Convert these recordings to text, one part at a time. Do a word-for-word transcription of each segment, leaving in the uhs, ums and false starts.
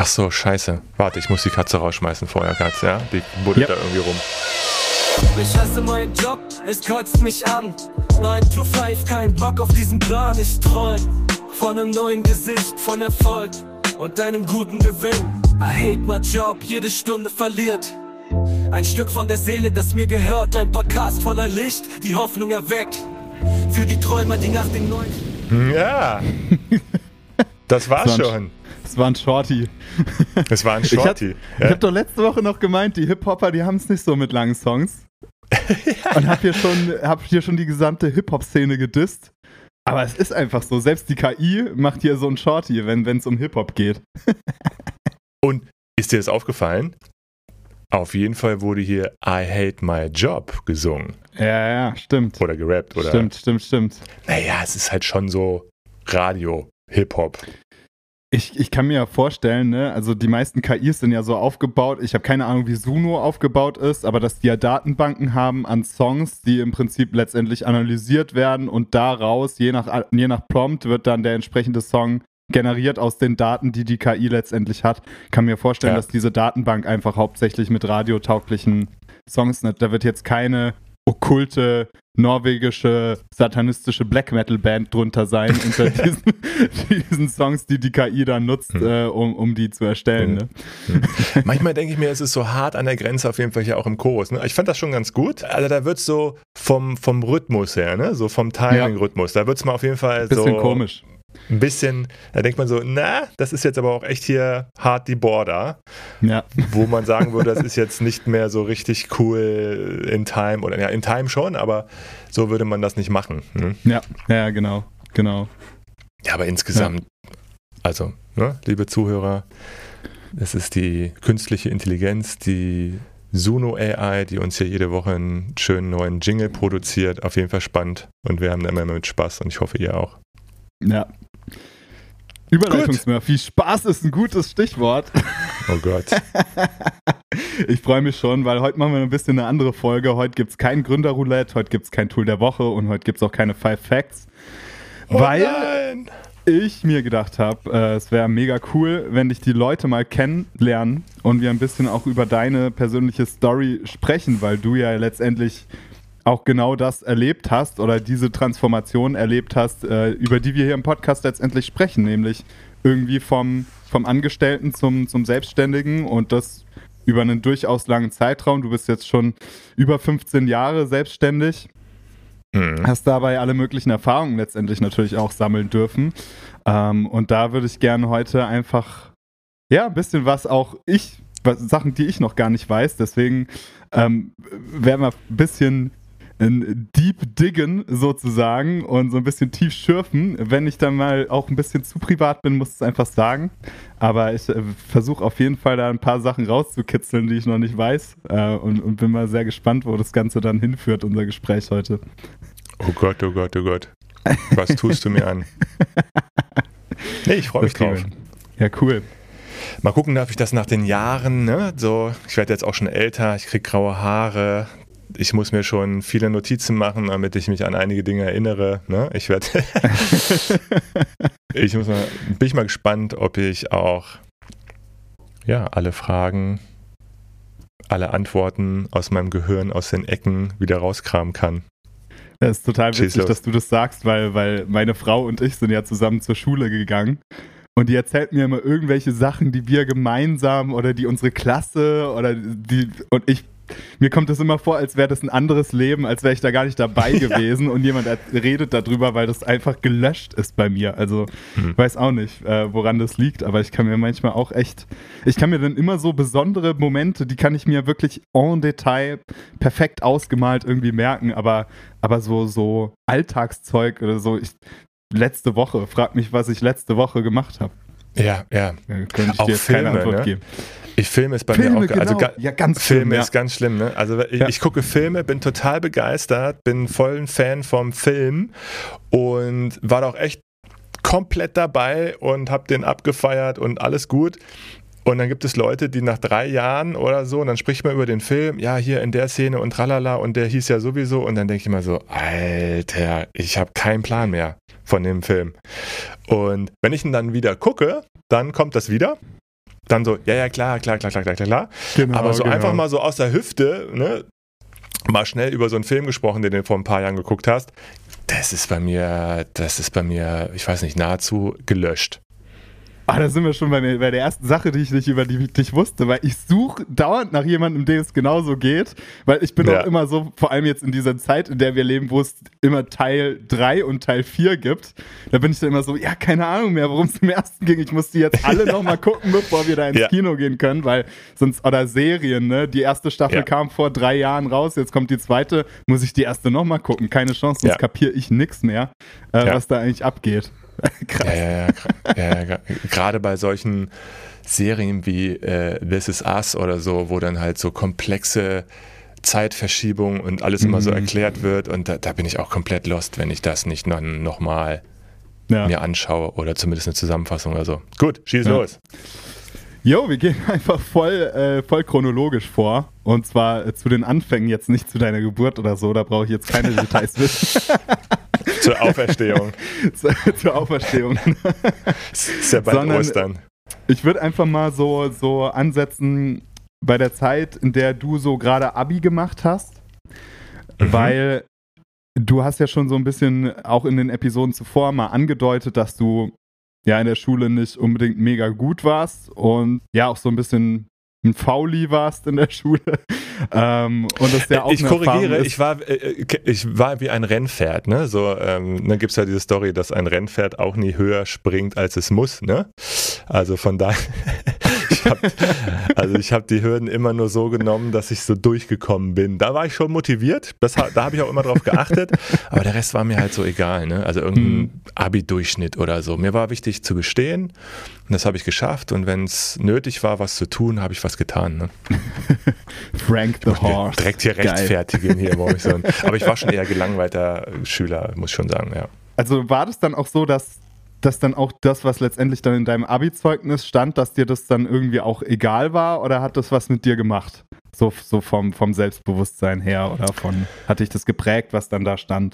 Ach so, scheiße. Warte, ich muss die Katze rausschmeißen vorher, Katze, ja? Die buddelt Ja. da irgendwie rum. Ich hasse meinen Job, es kotzt mich an. nine to five, kein Bock auf diesen Plan. Ich träum von einem neuen Gesicht, von Erfolg und einem guten Gewinn. I hate my job, jede Stunde verliert ein Stück von der Seele, das mir gehört. Ein Podcast voller Licht, die Hoffnung erweckt für die Träumer, die nach dem neuen... Ja, das war Das war ein- schon. Das war ein Shorty. Das war ein Ich hab, Shorty. ich hab doch letzte Woche noch gemeint, die Hip-Hopper, die haben es nicht so mit langen Songs. Und hab hier schon, hab hier schon die gesamte Hip-Hop-Szene gedisst. Aber es ist einfach so, selbst die K I macht hier so ein Shorty, wenn es um Hip-Hop geht. Und ist dir das aufgefallen? Auf jeden Fall wurde hier I Hate My Job gesungen. Ja, ja, stimmt. Oder gerappt. Oder Stimmt, stimmt, stimmt. Naja, es ist halt schon so Radio, Hip-Hop. Ich, ich kann mir ja vorstellen, ne, also die meisten K Is sind ja so aufgebaut, ich habe keine Ahnung, wie Suno aufgebaut ist, aber dass die ja Datenbanken haben an Songs, die im Prinzip letztendlich analysiert werden und daraus, je nach, je nach Prompt, wird dann der entsprechende Song generiert aus den Daten, die die K I letztendlich hat. Ich kann mir vorstellen, Ja. dass diese Datenbank einfach hauptsächlich mit radiotauglichen Songs, ne, da wird jetzt keine okkulte, norwegische, satanistische Black Metal Band drunter sein unter diesen, diesen Songs, die die K I dann nutzt, Hm. äh, um, um die zu erstellen. Ne? Manchmal denke ich mir, es ist so hart an der Grenze, auf jeden Fall hier auch im Chorus. Ne? Ich fand das schon ganz gut. Also da wird so vom, vom Rhythmus her, ne? So vom Timing-Rhythmus, da wird es mal auf jeden Fall Bisschen so komisch. ein bisschen, da denkt man so, na, das ist jetzt aber auch echt hier hart die Border, Ja. wo man sagen würde, das ist jetzt nicht mehr so richtig cool in Time, oder ja, in Time schon, aber so würde man das nicht machen. Ne? Ja, ja, genau, genau. Ja, aber insgesamt, also, ne, liebe Zuhörer, es ist die künstliche Intelligenz, die Suno A I, die uns hier jede Woche einen schönen neuen Jingle produziert. Auf jeden Fall spannend und wir haben da immer mit Spaß und ich hoffe, ihr auch. Ja. Überleitungsmurphy, Spaß ist ein gutes Stichwort. Oh Gott. Ich freue mich schon, weil heute machen wir ein bisschen eine andere Folge. Heute gibt es kein Gründerroulette, heute gibt es kein Tool der Woche und heute gibt es auch keine Five Facts. Oh weil nein! ich mir gedacht habe, äh, es wäre mega cool, wenn dich die Leute mal kennenlernen und wir ein bisschen auch über deine persönliche Story sprechen, weil du ja letztendlich auch genau das erlebt hast oder diese Transformation erlebt hast, äh, über die wir hier im Podcast letztendlich sprechen, nämlich irgendwie vom, vom Angestellten zum, zum Selbstständigen und das über einen durchaus langen Zeitraum. Du bist jetzt schon über fünfzehn Jahre selbstständig. Mhm. Hast dabei alle möglichen Erfahrungen letztendlich natürlich auch sammeln dürfen. Ähm, und da würde ich gerne heute einfach, ja, ein bisschen was auch ich, was, Sachen, die ich noch gar nicht weiß. Deswegen ähm, werden wir ein bisschen ein Deep Diggen sozusagen und so ein bisschen tief schürfen. Wenn ich dann mal auch ein bisschen zu privat bin, muss ich es einfach sagen. Aber ich äh, versuche auf jeden Fall da ein paar Sachen rauszukitzeln, die ich noch nicht weiß. Äh, und, und bin mal sehr gespannt, wo das Ganze dann hinführt, unser Gespräch heute. Oh Gott, oh Gott, oh Gott. Was tust du mir an? Nee, ich freue mich Okay. drauf. Ja, cool. Mal gucken, darf ich das nach den Jahren, ne? So, ich werde jetzt auch schon älter, ich kriege graue Haare. Ich muss mir schon viele Notizen machen, damit ich mich an einige Dinge erinnere. Ne? Ich werde. ich muss mal, bin ich mal gespannt, ob ich auch ja, alle Fragen, alle Antworten aus meinem Gehirn, aus den Ecken wieder rauskramen kann. Das ist total Schieß witzig, los. dass du das sagst, weil, weil meine Frau und ich sind ja zusammen zur Schule gegangen. Und die erzählt mir immer irgendwelche Sachen, die wir gemeinsam oder die unsere Klasse oder die. Und ich. Mir kommt es immer vor, als wäre das ein anderes Leben, als wäre ich da gar nicht dabei gewesen und jemand er- redet darüber, weil das einfach gelöscht ist bei mir. Also Hm. ich weiß auch nicht, äh, woran das liegt, aber ich kann mir manchmal auch echt, ich kann mir dann immer so besondere Momente, die kann ich mir wirklich en Detail perfekt ausgemalt irgendwie merken, aber, aber so, so Alltagszeug oder so, ich, letzte Woche, frag mich, was ich letzte Woche gemacht habe. Ja, ja. Da könnte ich Auch dir jetzt keine Filme, Antwort ne? geben. Ich filme es bei Filme, mir auch. Also genau. ga, Ja, ganz schlimm, Filme ja. ist ganz schlimm, ne? Also ich, Ja. ich gucke Filme, bin total begeistert, bin voll ein Fan vom Film und war doch echt komplett dabei und habe den abgefeiert und alles gut. Und dann gibt es Leute, die nach drei Jahren oder so, und dann spricht man über den Film, ja, hier in der Szene und tralala und der hieß ja sowieso. Und dann denke ich immer so, Alter, ich habe keinen Plan mehr von dem Film. Und wenn ich ihn dann wieder gucke, dann kommt das wieder. dann so, ja, ja, klar, klar, klar, klar, klar, klar. Genau, Aber so genau. einfach mal so aus der Hüfte, ne, mal schnell über so einen Film gesprochen, den du vor ein paar Jahren geguckt hast, das ist bei mir, das ist bei mir, ich weiß nicht, nahezu gelöscht. Ah, da sind wir schon bei, mir, bei der ersten Sache, die ich nicht über die ich nicht wusste, weil ich suche dauernd nach jemandem, dem es genauso geht, weil ich bin Ja. auch immer so, vor allem jetzt in dieser Zeit, in der wir leben, wo es immer Teil drei und Teil vier gibt, da bin ich dann immer so, ja, keine Ahnung mehr, worum es im ersten ging, ich muss die jetzt alle nochmal gucken, bevor wir da ins Ja. Kino gehen können, weil sonst, oder Serien, ne, die erste Staffel Ja. kam vor drei Jahren raus, jetzt kommt die zweite, muss ich die erste nochmal gucken, keine Chance, sonst Ja. kapiere ich nix mehr, äh, Ja. was da eigentlich abgeht. Krass. Ja, ja, ja, gra- ja, ja. Gerade bei solchen Serien wie äh, This Is Us oder so, wo dann halt so komplexe Zeitverschiebung und alles immer so Mhm. erklärt wird und da, da bin ich auch komplett lost, wenn ich das nicht noch, noch mal Ja. mir anschaue oder zumindest eine Zusammenfassung oder so. Gut, schieß Ja. los. Jo, wir gehen einfach voll, äh, voll chronologisch vor. Und zwar äh, zu den Anfängen, jetzt nicht zu deiner Geburt oder so, da brauche ich jetzt keine Details wissen. Zur Auferstehung. Zu- Zur Auferstehung. Es ist ja bald Sondern- Ostern. Ich würde einfach mal so, so ansetzen bei der Zeit, in der du so gerade Abi gemacht hast, Mhm. weil du hast ja schon so ein bisschen auch in den Episoden zuvor mal angedeutet, dass du ja in der Schule nicht unbedingt mega gut warst und ja auch so ein bisschen ein Fauli warst in der Schule. Ähm, und das ja auch ich eine Erfahrung korrigiere, ist. ich war, äh, ich war wie ein Rennpferd, ne? So, ähm, dann gibt es ja diese Story, dass ein Rennpferd auch nie höher springt, als es muss, ne? Also von daher, ich hab, also ich habe die Hürden immer nur so genommen, dass ich so durchgekommen bin. Da war ich schon motiviert, das, ha- da habe ich auch immer drauf geachtet, aber der Rest war mir halt so egal, ne? Also irgendein Abi-Durchschnitt oder so. Mir war wichtig zu bestehen und das habe ich geschafft und wenn es nötig war, was zu tun, habe ich was getan, ne? Frank the Horse. Direkt hier Geil. rechtfertigen hier, warum ich so ein, aber ich war schon eher gelangweilter Schüler, muss ich schon sagen, ja. Also war das dann auch so, dass, dass dann auch das, was letztendlich dann in deinem Abi-Zeugnis stand, dass dir das dann irgendwie auch egal war oder hat das was mit dir gemacht? So, so vom, vom Selbstbewusstsein her oder von, hat dich das geprägt, was dann da stand?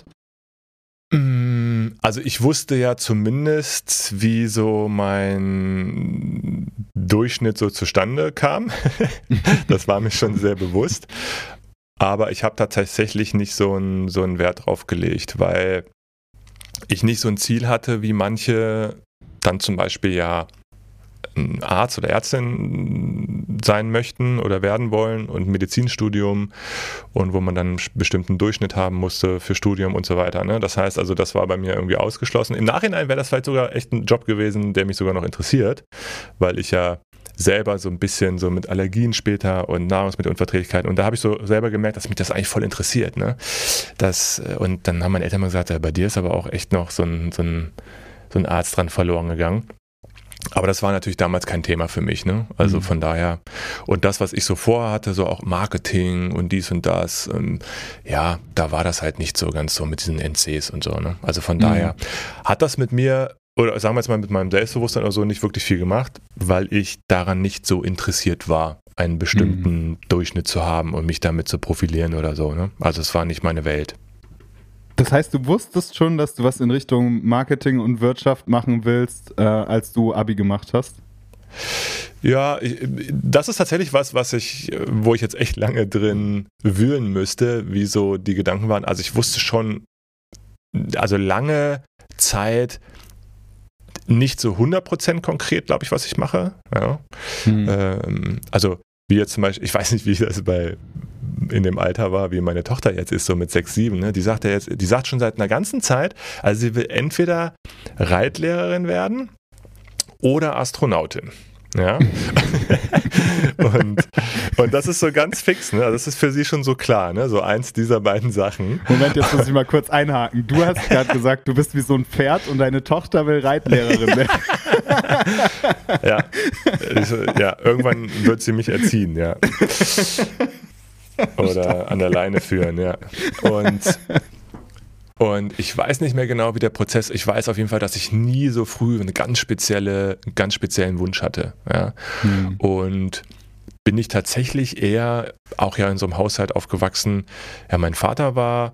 Also ich wusste ja zumindest, wie so mein Durchschnitt so zustande kam. Das war mir schon sehr bewusst. Aber ich habe da tatsächlich nicht so einen so einen Wert drauf gelegt, weil ich nicht so ein Ziel hatte, wie manche dann zum Beispiel ja ein Arzt oder Ärztin sein möchten oder werden wollen und ein Medizinstudium und wo man dann einen bestimmten Durchschnitt haben musste für Studium und so weiter. Ne? Das heißt also, das war bei mir irgendwie ausgeschlossen. Im Nachhinein wäre das vielleicht sogar echt ein Job gewesen, der mich sogar noch interessiert, weil ich ja selber so ein bisschen so mit Allergien später und Nahrungsmittelunverträglichkeiten und da habe ich so selber gemerkt, dass mich das eigentlich voll interessiert. Ne? Das, und dann haben meine Eltern mal gesagt, ja, bei dir ist aber auch echt noch so ein, so ein, so ein Arzt dran verloren gegangen. Aber das war natürlich damals kein Thema für mich, ne? Also Mhm. von daher, und das, was ich so vorhatte, so auch Marketing und dies und das, ähm, ja, da war das halt nicht so ganz so mit diesen N Cs und so, ne? Also von Mhm. daher hat das mit mir, oder sagen wir jetzt mal mit meinem Selbstbewusstsein oder so, nicht wirklich viel gemacht, weil ich daran nicht so interessiert war, einen bestimmten Mhm. Durchschnitt zu haben und mich damit zu profilieren oder so, ne? Also es war nicht meine Welt. Das heißt, du wusstest schon, dass du was in Richtung Marketing und Wirtschaft machen willst, äh, als du Abi gemacht hast? Ja, ich, das ist tatsächlich was, was ich, wo ich jetzt echt lange drin wühlen müsste, wie so die Gedanken waren. Also ich wusste schon, also lange Zeit nicht so hundert Prozent konkret, glaube ich, was ich mache. Ja. Mhm. Ähm, also wie jetzt zum Beispiel, ich weiß nicht, wie das bei in dem Alter war, wie meine Tochter jetzt ist, so mit sechs, sieben, ne? Die sagt ja jetzt, die sagt schon seit einer ganzen Zeit, also sie will entweder Reitlehrerin werden oder Astronautin. Ja. und, und das ist so ganz fix, ne? Also das ist für sie schon so klar, ne? So eins dieser beiden Sachen. Moment, jetzt muss ich mal kurz einhaken. Du hast gerade gesagt, du bist wie so ein Pferd und deine Tochter will Reitlehrerin werden. Ja. Ich, ja, irgendwann wird sie mich erziehen, ja. Oder an der Leine führen, ja. Und, und ich weiß nicht mehr genau, wie der Prozess, ich weiß auf jeden Fall, dass ich nie so früh eine ganz spezielle, einen ganz speziellen Wunsch hatte, ja. Hm. Und bin ich tatsächlich eher auch ja in so einem Haushalt aufgewachsen. Ja, mein Vater war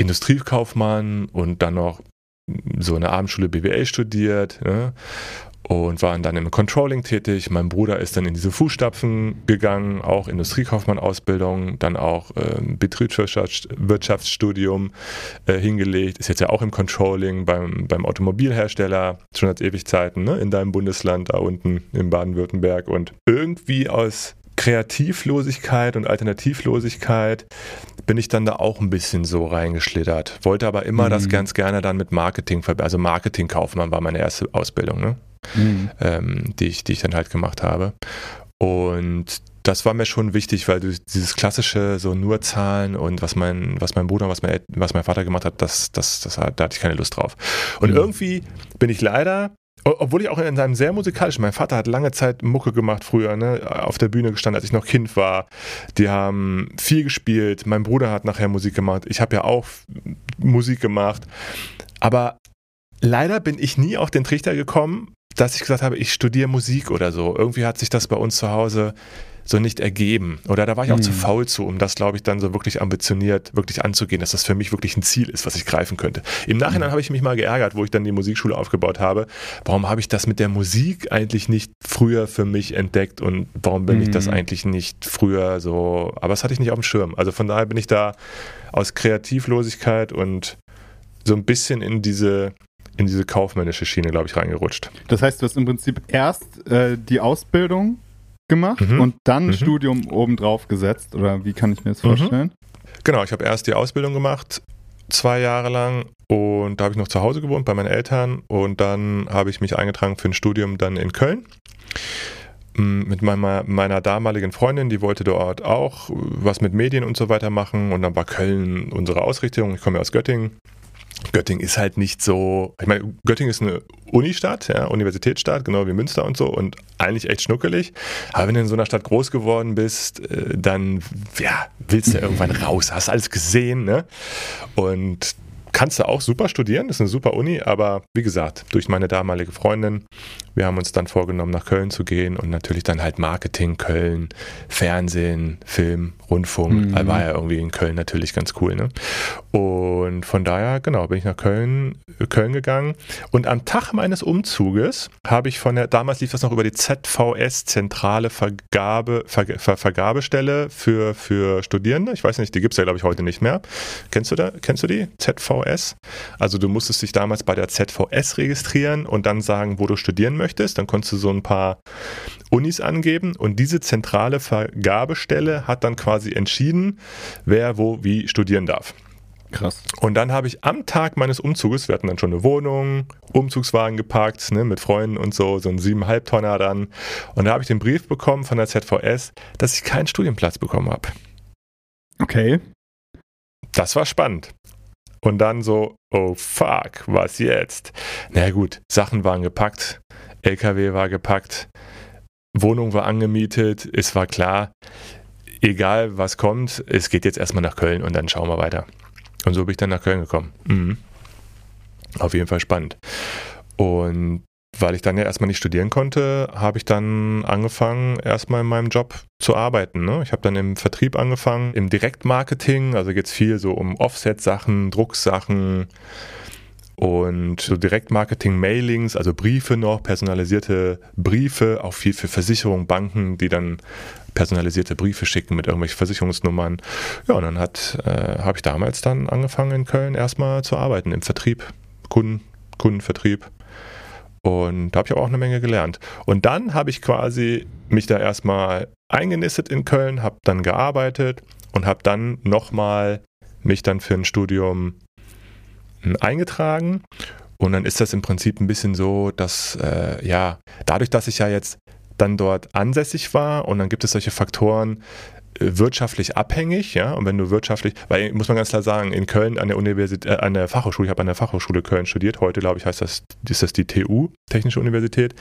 Industriekaufmann und dann noch so eine Abendschule B W L studiert, ne? und war dann im Controlling tätig. Mein Bruder ist dann in diese Fußstapfen geganng, auch Industriekaufmann-Ausbildung, dann auch äh, Betriebswirtschaftsstudium äh, hingelegt, ist jetzt ja auch im Controlling beim, beim Automobilhersteller, schon seit Ewigkeiten, ne? In deinem Bundesland da unten in Baden-Württemberg, und irgendwie aus Kreativlosigkeit und Alternativlosigkeit bin ich dann da auch ein bisschen so reingeschlittert. Wollte aber immer mhm. das ganz gerne dann mit Marketing verbinden. Also Marketingkaufmann war meine erste Ausbildung, ne? mhm. ähm, die, ich, die ich dann halt gemacht habe. Und das war mir schon wichtig, weil du dieses klassische, so nur Zahlen und was mein, was mein Bruder, was mein, was mein Vater gemacht hat, das, das, das, da hatte ich keine Lust drauf. Und mhm. irgendwie bin ich leider, obwohl ich auch in einem sehr musikalischen, mein Vater hat lange Zeit Mucke gemacht früher, ne, auf der Bühne gestanden, als ich noch Kind war. Die haben viel gespielt, mein Bruder hat nachher Musik gemacht, ich habe ja auch Musik gemacht. Aber leider bin ich nie auf den Trichter gekommen, dass ich gesagt habe, ich studiere Musik oder so. Irgendwie hat sich das bei uns zu Hause so nicht ergeben. Oder da war ich auch mhm. zu faul zu, um das, glaube ich, dann so wirklich ambitioniert wirklich anzugehen, dass das für mich wirklich ein Ziel ist, was ich greifen könnte. Im Nachhinein mhm. habe ich mich mal geärgert, wo ich dann die Musikschule aufgebaut habe. Warum habe ich das mit der Musik eigentlich nicht früher für mich entdeckt und warum bin mhm. ich das eigentlich nicht früher so, aber das hatte ich nicht auf dem Schirm. Also von daher bin ich da aus Kreativlosigkeit und so ein bisschen in diese in diese kaufmännische Schiene, glaube ich, reingerutscht. Das heißt, du hast im Prinzip erst äh, die Ausbildung gemacht mhm. und dann mhm. Studium obendrauf gesetzt, oder wie kann ich mir das vorstellen? Mhm. Genau, ich habe erst die Ausbildung gemacht, zwei Jahre lang, und da habe ich noch zu Hause gewohnt bei meinen Eltern, und dann habe ich mich eingetragen für ein Studium dann in Köln mit meiner, meiner damaligen Freundin, die wollte dort auch was mit Medien und so weiter machen, und dann war Köln unsere Ausrichtung. Ich komme ja aus Göttingen. Göttingen ist halt nicht so, ich meine, Göttingen ist eine Unistadt, ja, Universitätsstadt, genau wie Münster und so, und eigentlich echt schnuckelig. Aber wenn du in so einer Stadt groß geworden bist, dann ja, willst du irgendwann raus, hast alles gesehen, ne? Und kannst du auch super studieren, das ist eine super Uni, aber wie gesagt, durch meine damalige Freundin, wir haben uns dann vorgenommen, nach Köln zu gehen, und natürlich dann halt Marketing, Köln, Fernsehen, Film, Rundfunk, mhm. war ja irgendwie in Köln natürlich ganz cool, ne? Und von daher, genau, bin ich nach Köln, Köln gegangen, und am Tag meines Umzuges habe ich von der, damals lief das noch über die Z V S, Zentrale Vergabe, Ver, Ver, Vergabestelle für, für Studierende, ich weiß nicht, die gibt es ja glaube ich heute nicht mehr. Kennst du da, kennst du die? Z V S? Also du musstest dich damals bei der Z V S registrieren und dann sagen, wo du studieren möchtest, dann konntest du so ein paar Unis angeben, und diese zentrale Vergabestelle hat dann quasi entschieden, wer wo wie studieren darf. Krass. Und dann habe ich am Tag meines Umzuges, wir hatten dann schon eine Wohnung, Umzugswagen geparkt, ne, mit Freunden und so, so ein siebeneinhalb Tonner dann, und da habe ich den Brief bekommen von der Z V S, dass ich keinen Studienplatz bekommen habe. Okay. Das war spannend. Und dann so, oh fuck, was jetzt? Na gut, Sachen waren gepackt, L K W war gepackt, Wohnung war angemietet, es war klar, egal was kommt, es geht jetzt erstmal nach Köln und dann schauen wir weiter. Und so bin ich dann nach Köln gekommen. Mhm. Auf jeden Fall spannend. Und weil ich dann ja erstmal nicht studieren konnte, habe ich dann angefangen, erstmal in meinem Job zu arbeiten. Ne? Ich habe dann im Vertrieb angefangen, im Direktmarketing, also geht es viel so um Offset-Sachen, Drucksachen und so Direktmarketing-Mailings, also Briefe noch, personalisierte Briefe, auch viel für Versicherungen, Banken, die dann personalisierte Briefe schicken mit irgendwelchen Versicherungsnummern. Ja, und dann hat, äh, habe ich damals dann angefangen in Köln erstmal zu arbeiten im Vertrieb, Kunden, Kundenvertrieb. Und da habe ich aber auch eine Menge gelernt. Und dann habe ich quasi mich da erstmal eingenistet in Köln, habe dann gearbeitet und habe dann nochmal mich dann für ein Studium eingetragen. Und dann ist das im Prinzip ein bisschen so, dass, äh, ja, dadurch, dass ich ja jetzt dann dort ansässig war, und dann gibt es solche Faktoren, wirtschaftlich abhängig, ja, und wenn du wirtschaftlich, weil, muss man ganz klar sagen, in Köln an der Universität, äh, an der Fachhochschule, ich habe an der Fachhochschule Köln studiert, heute glaube ich heißt das, ist das die T U, Technische Universität,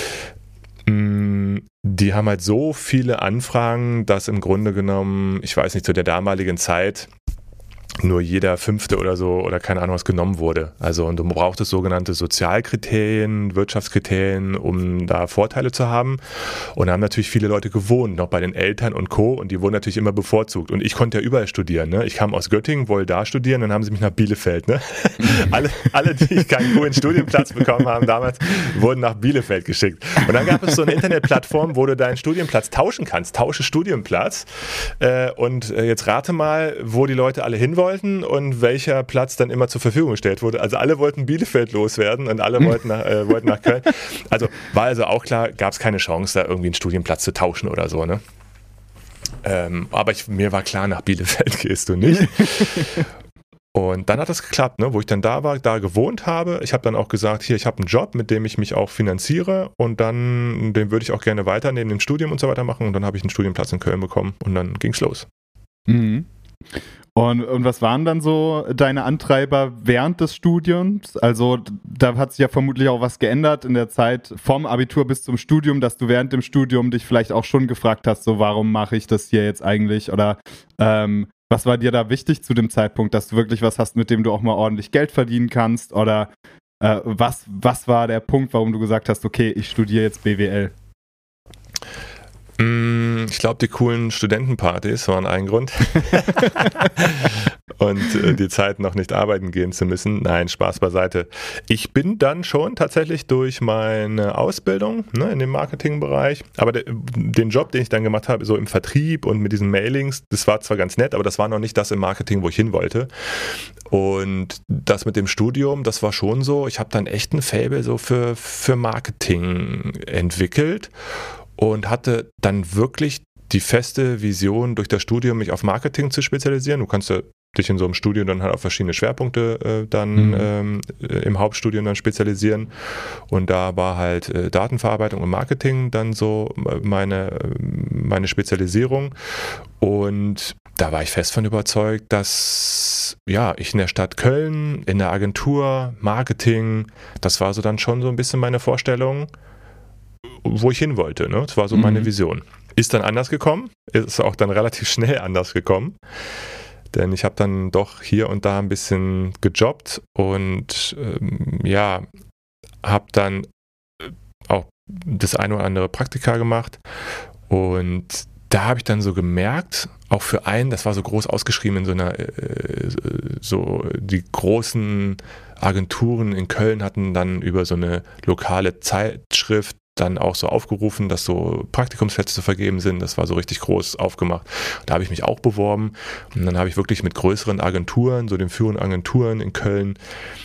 die haben halt so viele Anfragen, dass im Grunde genommen, ich weiß nicht, zu der damaligen Zeit nur jeder Fünfte oder so oder keine Ahnung was genommen wurde. Also und du brauchtest sogenannte Sozialkriterien, Wirtschaftskriterien, um da Vorteile zu haben. Und da haben natürlich viele Leute gewohnt, noch bei den Eltern und Co. Und die wurden natürlich immer bevorzugt. Und ich konnte ja überall studieren. Ne? Ich kam aus Göttingen, wollte da studieren, dann haben sie mich nach Bielefeld. Ne? alle, alle, die keinen coolen Studienplatz bekommen haben damals, wurden nach Bielefeld geschickt. Und dann gab es so eine Internetplattform, wo du deinen Studienplatz tauschen kannst. Tausche Studienplatz. Äh, und äh, jetzt rate mal, wo die Leute alle hin wollen und welcher Platz dann immer zur Verfügung gestellt wurde. Also alle wollten Bielefeld loswerden und alle wollten nach, äh, wollten nach Köln. Also war also auch klar, gab es keine Chance, da irgendwie einen Studienplatz zu tauschen oder so. Ne? Ähm, aber ich, mir war klar, nach Bielefeld gehst du nicht. Und dann hat das geklappt, ne? Wo ich dann da war, da gewohnt habe. Ich habe dann auch gesagt, hier, ich habe einen Job, mit dem ich mich auch finanziere und dann, den würde ich auch gerne weiter neben dem Studium und so weiter machen. Und dann habe ich einen Studienplatz in Köln bekommen und dann ging es los. Mhm. Und, und was waren dann so deine Antreiber während des Studiums? Also da hat sich ja vermutlich auch was geändert in der Zeit vom Abitur bis zum Studium, dass du während dem Studium dich vielleicht auch schon gefragt hast, so warum mache ich das hier jetzt eigentlich? Oder ähm, was war dir da wichtig zu dem Zeitpunkt, dass du wirklich was hast, mit dem du auch mal ordentlich Geld verdienen kannst? Oder äh, was, was war der Punkt, warum du gesagt hast, okay, ich studiere jetzt B W L? Ich glaube, die coolen Studentenpartys waren ein Grund. Und äh, die Zeit, noch nicht arbeiten gehen zu müssen. Nein, Spaß beiseite. Ich bin dann schon tatsächlich durch meine Ausbildung, ne, in dem Marketingbereich, aber de, den Job, den ich dann gemacht habe, so im Vertrieb und mit diesen Mailings, das war zwar ganz nett, aber das war noch nicht das im Marketing, wo ich hin wollte. Und das mit dem Studium, das war schon so, ich habe dann echt ein Faible so für, für Marketing entwickelt. Und hatte dann wirklich die feste Vision, durch das Studium mich auf Marketing zu spezialisieren. Du kannst ja dich in so einem Studium dann halt auf verschiedene Schwerpunkte äh, dann mhm. ähm, im Hauptstudium dann spezialisieren. Und da war halt äh, Datenverarbeitung und Marketing dann so meine, meine Spezialisierung. Und da war ich fest von überzeugt, dass ja, ich in der Stadt Köln, in der Agentur, Marketing, das war so dann schon so ein bisschen meine Vorstellung, wo ich hin wollte. Ne? Das war so mhm. meine Vision. Ist dann anders gekommen, ist auch dann relativ schnell anders gekommen, denn ich habe dann doch hier und da ein bisschen gejobbt und ähm, ja, habe dann auch das eine oder andere Praktika gemacht und da habe ich dann so gemerkt, auch für einen, das war so groß ausgeschrieben in so einer, äh, so die großen Agenturen in Köln hatten dann über so eine lokale Zeitschrift dann auch so aufgerufen, dass so Praktikumsplätze zu vergeben sind. Das war so richtig groß aufgemacht. Da habe ich mich auch beworben und dann habe ich wirklich mit größeren Agenturen, so den führenden Agenturen in Köln,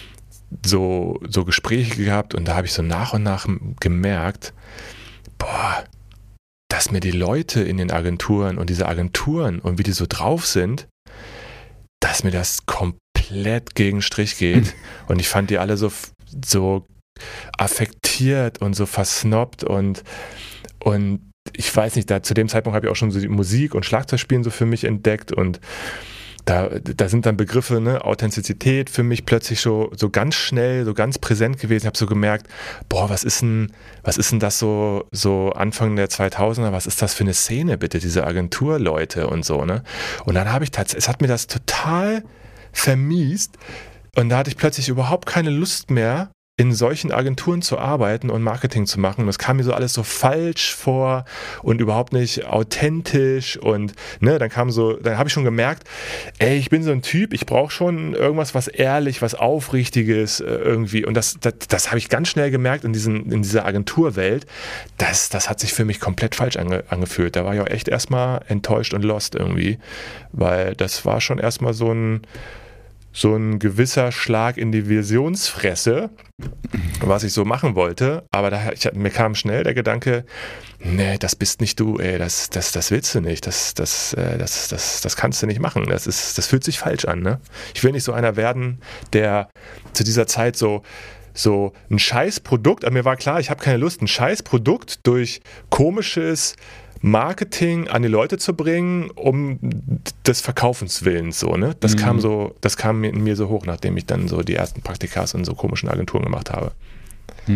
so, so Gespräche gehabt und da habe ich so nach und nach gemerkt, boah, dass mir die Leute in den Agenturen und diese Agenturen und wie die so drauf sind, dass mir das komplett gegen den Strich geht. Und ich fand die alle so, so affektiert und so versnobbt und, und ich weiß nicht, da zu dem Zeitpunkt habe ich auch schon so die Musik und Schlagzeugspielen so für mich entdeckt und da, da sind dann Begriffe, ne, Authentizität für mich plötzlich so, so ganz schnell, so ganz präsent gewesen. Ich habe so gemerkt, boah, was ist denn, was ist denn das so, so Anfang der zweitausender, was ist das für eine Szene bitte, diese Agenturleute und so, ne? Und dann habe ich tatsächlich, es hat mir das total vermiest und da hatte ich plötzlich überhaupt keine Lust mehr, in solchen Agenturen zu arbeiten und Marketing zu machen. Und das kam mir so alles so falsch vor und überhaupt nicht authentisch und ne, dann kam so, dann habe ich schon gemerkt, ey, ich bin so ein Typ, ich brauche schon irgendwas, was ehrlich, was Aufrichtiges äh, irgendwie und das, das, das habe ich ganz schnell gemerkt in, diesen, in dieser Agenturwelt, das, das hat sich für mich komplett falsch ange, angefühlt. Da war ich auch echt erstmal enttäuscht und lost irgendwie, weil das war schon erstmal so ein so ein gewisser Schlag in die Visionsfresse, was ich so machen wollte, aber da, ich, mir kam schnell der Gedanke, nee, das bist nicht du, ey, das, das, das willst du nicht, das, das, das, das, das kannst du nicht machen, das, ist, das fühlt sich falsch an, ne? Ich will nicht so einer werden, der zu dieser Zeit so so ein Scheißprodukt, aber mir war klar, ich habe keine Lust, ein Scheißprodukt durch komisches Marketing an die Leute zu bringen, um des Verkaufens Willens, so, ne? Das mhm. kam so, das kam in mir so hoch, nachdem ich dann so die ersten Praktikas in so komischen Agenturen gemacht habe. Mhm.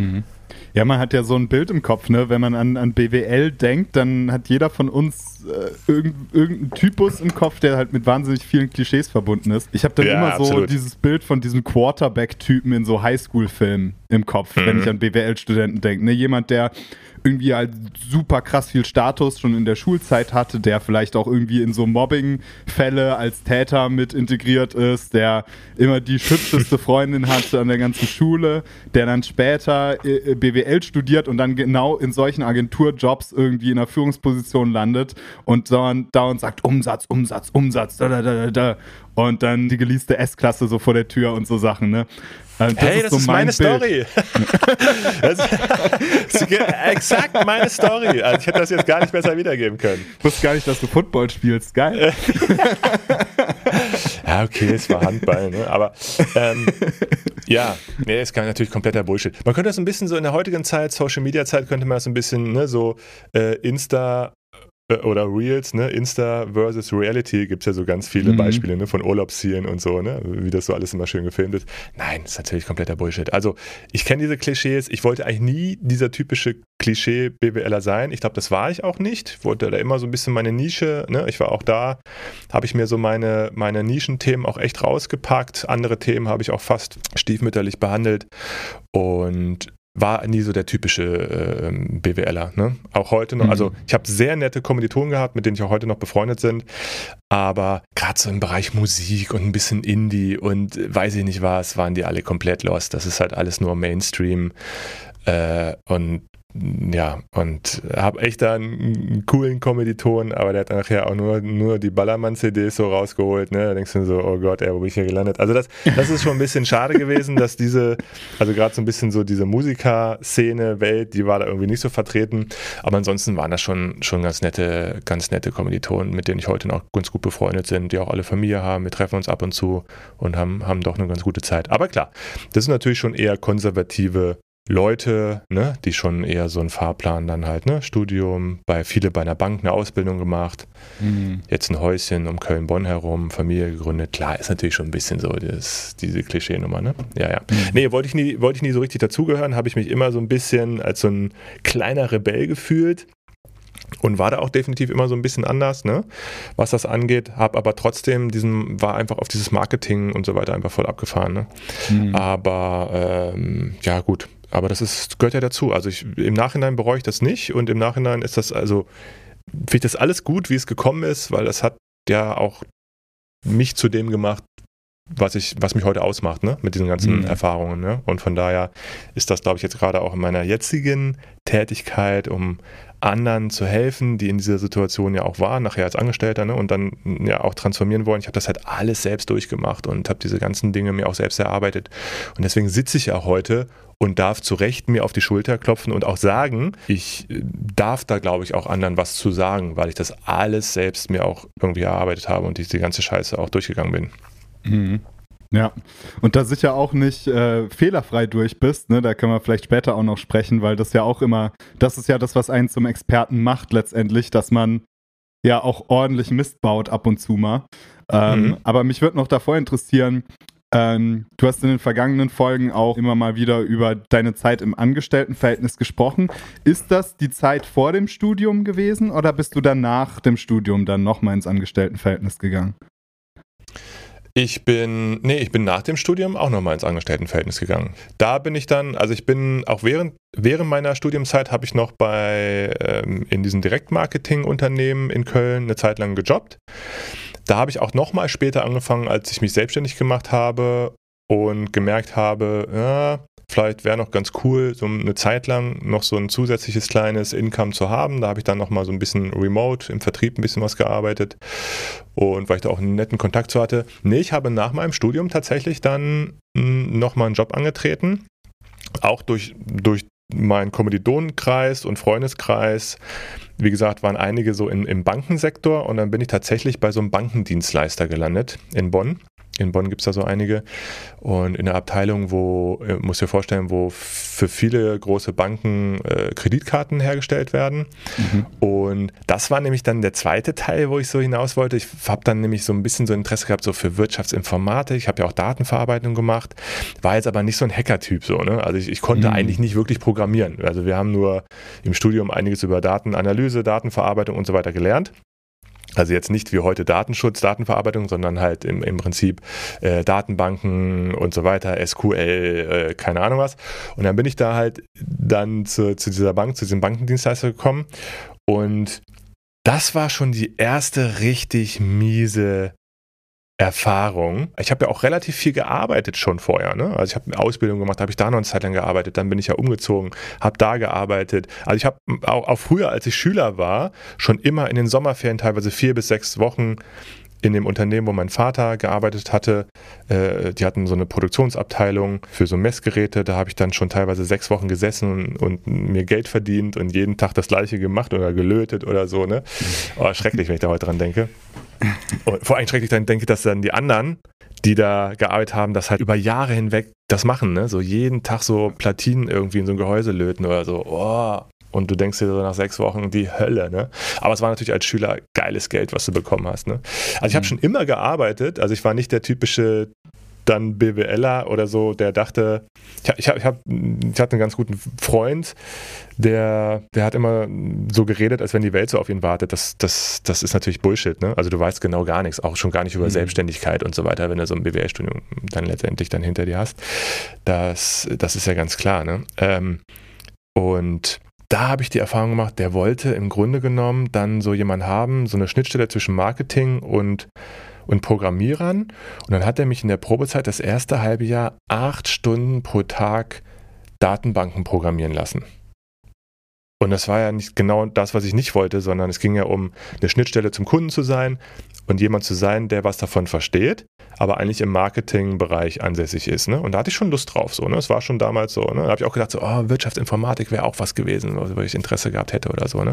Ja, man hat ja so ein Bild im Kopf, ne? Wenn man an, an B W L denkt, dann hat jeder von uns äh, irgendeinen irgendein Typus im Kopf, der halt mit wahnsinnig vielen Klischees verbunden ist. Ich habe dann Ja, immer so absolut. dieses Bild von diesem Quarterback-Typen in so Highschool-Filmen im Kopf, Mhm. wenn ich an B W L-Studenten denke. Ne? Jemand, der irgendwie halt super krass viel Status schon in der Schulzeit hatte, der vielleicht auch irgendwie in so Mobbing-Fälle als Täter mit integriert ist, der immer die schützeste Freundin hat an der ganzen Schule, der dann später äh, B W L studiert und dann genau in solchen Agenturjobs irgendwie in einer Führungsposition landet und dauernd, dauernd sagt Umsatz, Umsatz, Umsatz, da, da, da, da, da. Und dann die geleaste S-Klasse so vor der Tür und so Sachen, ne? Das hey, ist das so ist mein meine Bild. Story. das ist exakt meine Story. Also ich hätte das jetzt gar nicht besser wiedergeben können. Ich wusste gar nicht, dass du Football spielst. Geil. Ja, okay, es war Handball, ne? Aber ähm, ja, nee, ist natürlich kompletter Bullshit. Man könnte das ein bisschen so in der heutigen Zeit, Social-Media-Zeit, könnte man das ein bisschen, ne, so äh, Insta oder Reels, ne, Insta versus Reality, gibt es ja so ganz viele Mhm. Beispiele, ne, von Urlaubszielen und so, ne, wie das so alles immer schön gefilmt ist. Nein, das ist natürlich kompletter Bullshit. Also, ich kenne diese Klischees, ich wollte eigentlich nie dieser typische Klischee-B W Ler sein. Ich glaube, das war ich auch nicht. Ich wollte da immer so ein bisschen meine Nische, ne, ich war auch da, habe ich mir so meine, meine Nischenthemen auch echt rausgepackt. Andere Themen habe ich auch fast stiefmütterlich behandelt und war nie so der typische äh, B W Ler. Ne? Auch heute noch, Mhm. also ich habe sehr nette Kommilitonen gehabt, mit denen ich auch heute noch befreundet sind, aber gerade so im Bereich Musik und ein bisschen Indie und weiß ich nicht was, waren die alle komplett lost. Das ist halt alles nur Mainstream äh, und ja, und habe echt da einen, einen coolen Kommiliton, aber der hat dann nachher auch nur, nur die Ballermann-C Ds so rausgeholt, ne? Da denkst du so, oh Gott, ey, wo bin ich hier gelandet? Also das, das ist schon ein bisschen schade gewesen, dass diese, also gerade so ein bisschen so diese Musiker-Szene, Welt, die war da irgendwie nicht so vertreten, aber ansonsten waren das schon, schon ganz nette, ganz nette Kommilitonen, mit denen ich heute noch ganz gut befreundet bin, die auch alle Familie haben, wir treffen uns ab und zu und haben, haben doch eine ganz gute Zeit. Aber klar, das sind natürlich schon eher konservative Leute, ne, die schon eher so einen Fahrplan dann halt, ne, Studium, bei viele bei einer Bank eine Ausbildung gemacht, Mhm. jetzt ein Häuschen um Köln-Bonn herum, Familie gegründet, klar, ist natürlich schon ein bisschen so das, diese Klischee-Nummer, ne, ja, ja. Mhm. Nee, wollte ich nie, wollte ich nie so richtig dazugehören, habe ich mich immer so ein bisschen als so ein kleiner Rebell gefühlt und war da auch definitiv immer so ein bisschen anders, ne, was das angeht, habe aber trotzdem diesen, war einfach auf dieses Marketing und so weiter einfach voll abgefahren, ne, Mhm. aber ähm, ja gut, aber das ist, gehört ja dazu. Also ich, im Nachhinein bereue ich das nicht und im Nachhinein ist das, also finde ich das alles gut, wie es gekommen ist, weil das hat ja auch mich zu dem gemacht, was ich, was mich heute ausmacht, ne, mit diesen ganzen Mhm. Erfahrungen, ne, und von daher ist das, glaube ich, jetzt gerade auch in meiner jetzigen Tätigkeit, um anderen zu helfen, die in dieser Situation ja auch waren, nachher als Angestellter, ne, und dann ja auch transformieren wollen. Ich habe das halt alles selbst durchgemacht und habe diese ganzen Dinge mir auch selbst erarbeitet und deswegen sitze ich ja heute und darf zu Recht mir auf die Schulter klopfen und auch sagen, ich darf da, glaube ich, auch anderen was zu sagen, weil ich das alles selbst mir auch irgendwie erarbeitet habe und diese ganze Scheiße auch durchgegangen bin. Mhm. Ja, und da sicher auch nicht äh, fehlerfrei durch bist, ne? Da können wir vielleicht später auch noch sprechen, weil das ja auch immer, das ist ja das, was einen zum Experten macht letztendlich, dass man ja auch ordentlich Mist baut ab und zu mal. Ähm, Mhm. Aber mich würde noch davor interessieren, ähm, du hast in den vergangenen Folgen auch immer mal wieder über deine Zeit im Angestelltenverhältnis gesprochen. Ist das die Zeit vor dem Studium gewesen oder bist du dann nach dem Studium dann nochmal ins Angestelltenverhältnis gegangen? Ich bin, nee, ich bin nach dem Studium auch nochmal ins Angestelltenverhältnis gegangen. Da bin ich dann, also ich bin auch während, während meiner Studiumzeit habe ich noch bei, ähm, in diesen Direktmarketing-Unternehmen in Köln eine Zeit lang gejobbt. Da habe ich auch nochmal später angefangen, als ich mich selbstständig gemacht habe und gemerkt habe, ja, vielleicht wäre noch ganz cool, so eine Zeit lang noch so ein zusätzliches kleines Income zu haben. Da habe ich dann nochmal so ein bisschen remote im Vertrieb ein bisschen was gearbeitet und weil ich da auch einen netten Kontakt zu hatte. Nee, ich habe nach meinem Studium tatsächlich dann nochmal einen Job angetreten, auch durch, durch meinen Kommilitonenkreis und Freundeskreis. Wie gesagt, waren einige so in, im Bankensektor und dann bin ich tatsächlich bei so einem Bankendienstleister gelandet in Bonn. In Bonn gibt es da so einige. Und in der Abteilung, wo, äh, musst du dir vorstellen, wo für viele große Banken äh, Kreditkarten hergestellt werden. Mhm. Und das war nämlich dann der zweite Teil, wo ich so hinaus wollte. Ich habe dann nämlich so ein bisschen so Interesse gehabt, so für Wirtschaftsinformatik. Ich habe ja auch Datenverarbeitung gemacht, war jetzt aber nicht so ein Hacker-Typ so, ne? Also ich, ich konnte mhm. eigentlich nicht wirklich programmieren. Also wir haben nur im Studium einiges über Datenanalyse, Datenverarbeitung und so weiter gelernt. Also jetzt nicht wie heute Datenschutz, Datenverarbeitung, sondern halt im, im Prinzip äh, Datenbanken und so weiter, S Q L, äh, keine Ahnung was. Und dann bin ich da halt dann zu, zu dieser Bank, zu diesem Bankendienstleister gekommen und das war schon die erste richtig miese Erfahrung. Ich habe ja auch relativ viel gearbeitet schon vorher. Ne? Also ich habe eine Ausbildung gemacht, habe ich da noch eine Zeit lang gearbeitet, dann bin ich ja umgezogen, habe da gearbeitet. Also ich habe auch, auch früher, als ich Schüler war, schon immer in den Sommerferien teilweise vier bis sechs Wochen in dem Unternehmen, wo mein Vater gearbeitet hatte. Äh, die hatten so eine Produktionsabteilung für so Messgeräte. Da habe ich dann schon teilweise sechs Wochen gesessen und, und mir Geld verdient und jeden Tag das Gleiche gemacht oder gelötet oder so. Ne? Oh, schrecklich, wenn ich da heute dran denke. Und vor allem schrecklich dann denke, dass dann die anderen, die da gearbeitet haben, das halt über Jahre hinweg das machen, ne? So jeden Tag so Platinen irgendwie in so ein Gehäuse löten oder so. Oh. Und du denkst dir so nach sechs Wochen, die Hölle, ne? Aber es war natürlich als Schüler geiles Geld, was du bekommen hast, ne? Also ich habe mhm. schon immer gearbeitet, also ich war nicht der typische dann BWLer oder so, der dachte, ich, ich, ich, hab, ich hatte einen ganz guten Freund, der, der hat immer so geredet, als wenn die Welt so auf ihn wartet. Das, das, das ist natürlich Bullshit, ne? Also du weißt genau gar nichts, auch schon gar nicht über mhm. Selbstständigkeit und so weiter, wenn du so ein B W L-Studium dann letztendlich dann hinter dir hast. Das, das ist ja ganz klar, ne? Ähm, und da habe ich die Erfahrung gemacht, der wollte im Grunde genommen dann so jemanden haben, so eine Schnittstelle zwischen Marketing und und Programmierern. Und dann hat er mich in der Probezeit das erste halbe Jahr acht Stunden pro Tag Datenbanken programmieren lassen. Und das war ja nicht genau das, was ich nicht wollte, sondern es ging ja um eine Schnittstelle zum Kunden zu sein und jemand zu sein, der was davon versteht, aber eigentlich im Marketingbereich ansässig ist. Ne? Und da hatte ich schon Lust drauf. So, ne? Es war schon damals so. Ne? Da habe ich auch gedacht, so, oh, Wirtschaftsinformatik wäre auch was gewesen, wo ich Interesse gehabt hätte oder so. Ne?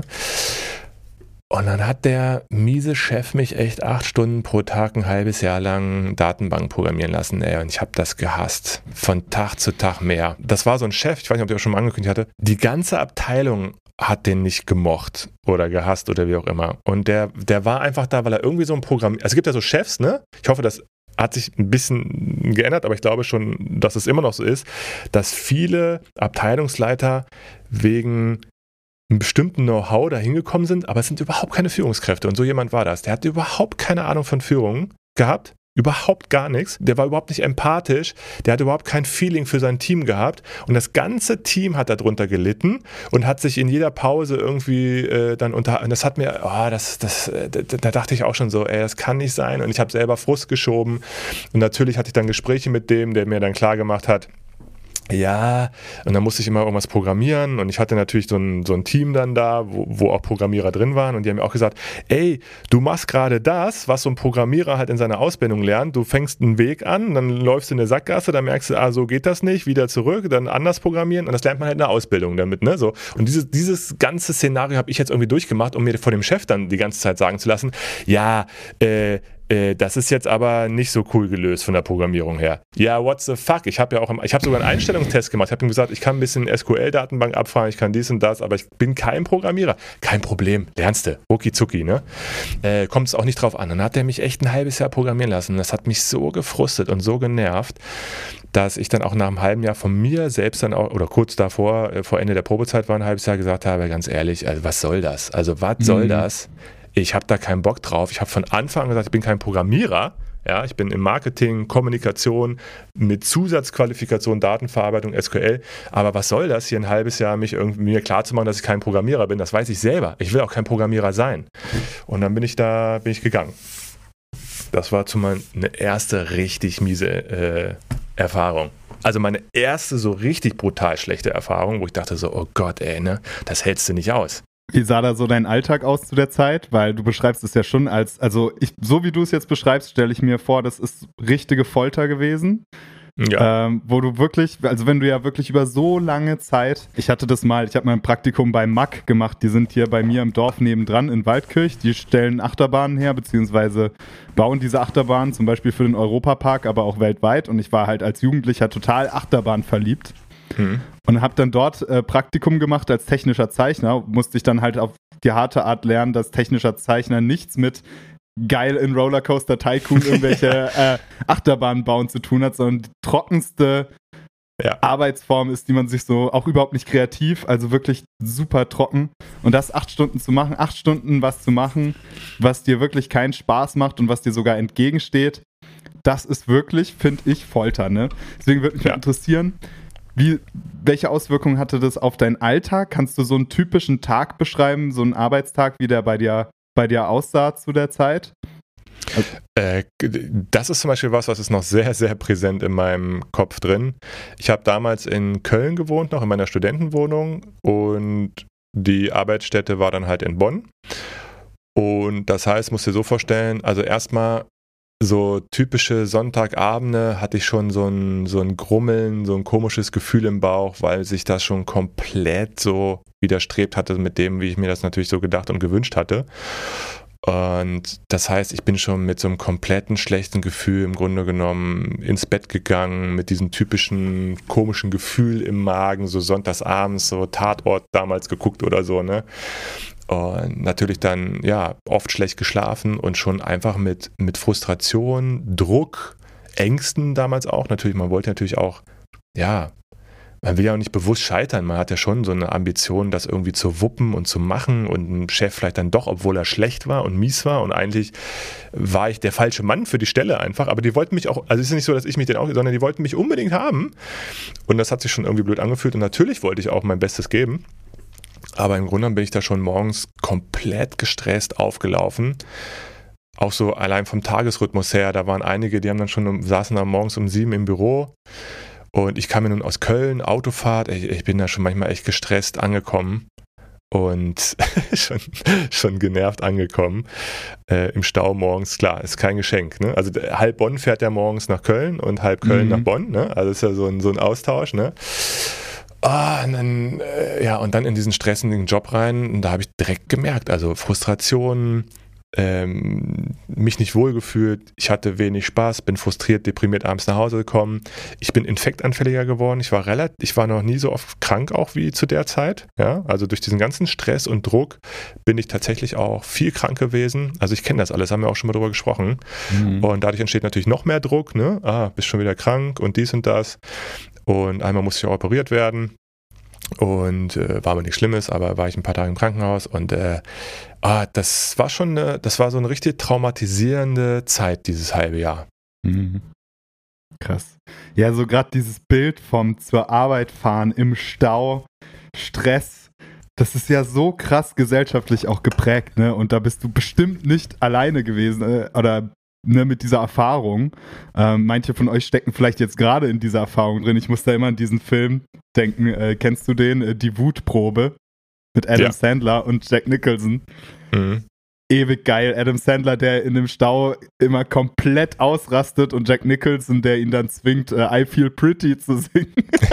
Und dann hat der miese Chef mich echt acht Stunden pro Tag ein halbes Jahr lang Datenbank programmieren lassen. Ey, und ich habe das gehasst. Von Tag zu Tag mehr. Das war so ein Chef, ich weiß nicht, ob ich das schon mal angekündigt hatte, die ganze Abteilung hat den nicht gemocht oder gehasst oder wie auch immer. Und der, der war einfach da, weil er irgendwie so ein Programm... Also es gibt ja so Chefs, ne? Ich hoffe, das hat sich ein bisschen geändert, aber ich glaube schon, dass es immer noch so ist, dass viele Abteilungsleiter wegen einem bestimmten Know-how da hingekommen sind, aber es sind überhaupt keine Führungskräfte. Und so jemand war das. Der hatte überhaupt keine Ahnung von Führung gehabt. Überhaupt gar nichts. Der war überhaupt nicht empathisch. Der hat überhaupt kein Feeling für sein Team gehabt. Und das ganze Team hat darunter gelitten und hat sich in jeder Pause irgendwie äh, dann unter... Und das hat mir... Oh, das, das, da, da dachte ich auch schon so, ey, das kann nicht sein. Und ich habe selber Frust geschoben. Und natürlich hatte ich dann Gespräche mit dem, der mir dann klar gemacht hat, ja, und dann musste ich immer irgendwas programmieren und ich hatte natürlich so ein, so ein Team dann da, wo, wo auch Programmierer drin waren und die haben mir auch gesagt, ey, du machst gerade das, was so ein Programmierer halt in seiner Ausbildung lernt, du fängst einen Weg an, dann läufst du in eine Sackgasse, dann merkst du, ah, so geht das nicht, wieder zurück, dann anders programmieren und das lernt man halt in der Ausbildung damit, ne, so. Und dieses, dieses ganze Szenario habe ich jetzt irgendwie durchgemacht, um mir von dem Chef dann die ganze Zeit sagen zu lassen, ja, äh, das ist jetzt aber nicht so cool gelöst von der Programmierung her. Ja, what the fuck? Ich habe ja auch, ich habe sogar einen Einstellungstest gemacht. Ich habe ihm gesagt, ich kann ein bisschen S Q L-Datenbank abfragen, ich kann dies und das, aber ich bin kein Programmierer. Kein Problem, lernst du. Rucki zucki, ne? Äh, kommt es auch nicht drauf an. Dann hat er mich echt ein halbes Jahr programmieren lassen. Das hat mich so gefrustet und so genervt, dass ich dann auch nach einem halben Jahr von mir selbst dann auch, oder kurz davor, vor Ende der Probezeit war ein halbes Jahr, gesagt habe, ganz ehrlich, also was soll das? Also was mhm. soll das? Ich habe da keinen Bock drauf. Ich habe von Anfang an gesagt, ich bin kein Programmierer. Ja, ich bin im Marketing, Kommunikation mit Zusatzqualifikation, Datenverarbeitung, S Q L. Aber was soll das, hier ein halbes Jahr mich irgendwie mir klarzumachen, dass ich kein Programmierer bin? Das weiß ich selber. Ich will auch kein Programmierer sein. Und dann bin ich da, bin ich gegangen. Das war zu meine erste richtig miese äh, Erfahrung. Also meine erste so richtig brutal schlechte Erfahrung, wo ich dachte so, oh Gott, ey, ne, das hältst du nicht aus. Wie sah da so dein Alltag aus zu der Zeit? Weil du beschreibst es ja schon als, also ich, so wie du es jetzt beschreibst, stelle ich mir vor, das ist richtige Folter gewesen. Ja. Ähm, wo du wirklich, also wenn du ja wirklich über so lange Zeit, ich hatte das mal, ich habe mal ein Praktikum bei M A C gemacht, die sind hier bei mir im Dorf nebendran in Waldkirch, die stellen Achterbahnen her, beziehungsweise bauen diese Achterbahnen zum Beispiel für den Europapark, aber auch weltweit, und ich war halt als Jugendlicher total Achterbahn verliebt. Hm. Und habe dann dort äh, Praktikum gemacht als technischer Zeichner, musste ich dann halt auf die harte Art lernen, dass technischer Zeichner nichts mit geil in Rollercoaster Tycoon irgendwelche äh, Achterbahnen bauen zu tun hat, sondern die trockenste ja. Arbeitsform ist, die man sich so, auch überhaupt nicht kreativ, also wirklich super trocken. Und das acht Stunden zu machen, acht Stunden was zu machen, was dir wirklich keinen Spaß macht und was dir sogar entgegensteht, das ist wirklich, finde ich, Folter, ne? Deswegen würde mich ja. interessieren, Wie, welche Auswirkungen hatte das auf deinen Alltag? Kannst du so einen typischen Tag beschreiben, so einen Arbeitstag, wie der bei dir, bei dir aussah zu der Zeit? Also äh, das ist zum Beispiel was, was ist noch sehr, sehr präsent in meinem Kopf drin. Ich habe damals in Köln gewohnt, noch in meiner Studentenwohnung, und die Arbeitsstätte war dann halt in Bonn. Und das heißt, musst dir so vorstellen, also erstmal so typische Sonntagabende hatte ich schon so ein, so ein Grummeln, so ein komisches Gefühl im Bauch, weil sich das schon komplett so widerstrebt hatte mit dem, wie ich mir das natürlich so gedacht und gewünscht hatte. Und das heißt, ich bin schon mit so einem kompletten schlechten Gefühl im Grunde genommen ins Bett gegangen, mit diesem typischen komischen Gefühl im Magen, so sonntagsabends, so Tatort damals geguckt oder so, ne? Und natürlich dann, ja, oft schlecht geschlafen und schon einfach mit, mit Frustration, Druck, Ängsten damals auch. Natürlich, man wollte natürlich auch, ja, man will ja auch nicht bewusst scheitern. Man hat ja schon so eine Ambition, das irgendwie zu wuppen und zu machen, und ein Chef vielleicht dann doch, obwohl er schlecht war und mies war, und eigentlich war ich der falsche Mann für die Stelle einfach, aber die wollten mich auch, also es ist nicht so, dass ich mich den auch, sondern die wollten mich unbedingt haben, und das hat sich schon irgendwie blöd angefühlt, und natürlich wollte ich auch mein Bestes geben. Aber im Grunde bin ich da schon morgens komplett gestresst aufgelaufen. Auch so allein vom Tagesrhythmus her, da waren einige, die haben dann schon, saßen dann morgens um sieben im Büro, und ich kam ja nun aus Köln, Autofahrt, ich, ich bin da schon manchmal echt gestresst angekommen und schon, schon genervt angekommen. Äh, im Stau morgens, klar, ist kein Geschenk, ne? Also halb Bonn fährt ja morgens nach Köln und halb Köln mhm. nach Bonn, ne? Also ist ja so ein, so ein Austausch, ne? Ah, und dann, äh, ja, und dann in diesen stressigen Job rein, und da habe ich direkt gemerkt, also Frustration, ähm, mich nicht wohlgefühlt, ich hatte wenig Spaß, bin frustriert, deprimiert abends nach Hause gekommen, ich bin infektanfälliger geworden, ich war relativ, ich war noch nie so oft krank auch wie zu der Zeit, ja, also durch diesen ganzen Stress und Druck bin ich tatsächlich auch viel krank gewesen, also ich kenne das alles, haben wir auch schon mal drüber gesprochen, mhm. und dadurch entsteht natürlich noch mehr Druck, ne, ah, bist schon wieder krank und dies und das. Und einmal musste ich auch operiert werden, und äh, war aber nichts Schlimmes, aber war ich ein paar Tage im Krankenhaus, und äh, ah, das war schon eine, das war so eine richtig traumatisierende Zeit, dieses halbe Jahr. Mhm. Krass. Ja, so gerade dieses Bild vom zur Arbeit fahren im Stau, Stress, das ist ja so krass gesellschaftlich auch geprägt, ne? Und da bist du bestimmt nicht alleine gewesen, äh, oder Ne, mit dieser Erfahrung. Ähm, manche von euch stecken vielleicht jetzt gerade in dieser Erfahrung drin. Ich muss da immer an diesen Film denken. Äh, kennst du den? Äh, Die Wutprobe mit Adam ja. Sandler und Jack Nicholson. Mhm. Ewig geil. Adam Sandler, der in dem Stau immer komplett ausrastet, und Jack Nicholson, der ihn dann zwingt, äh, I Feel Pretty zu singen.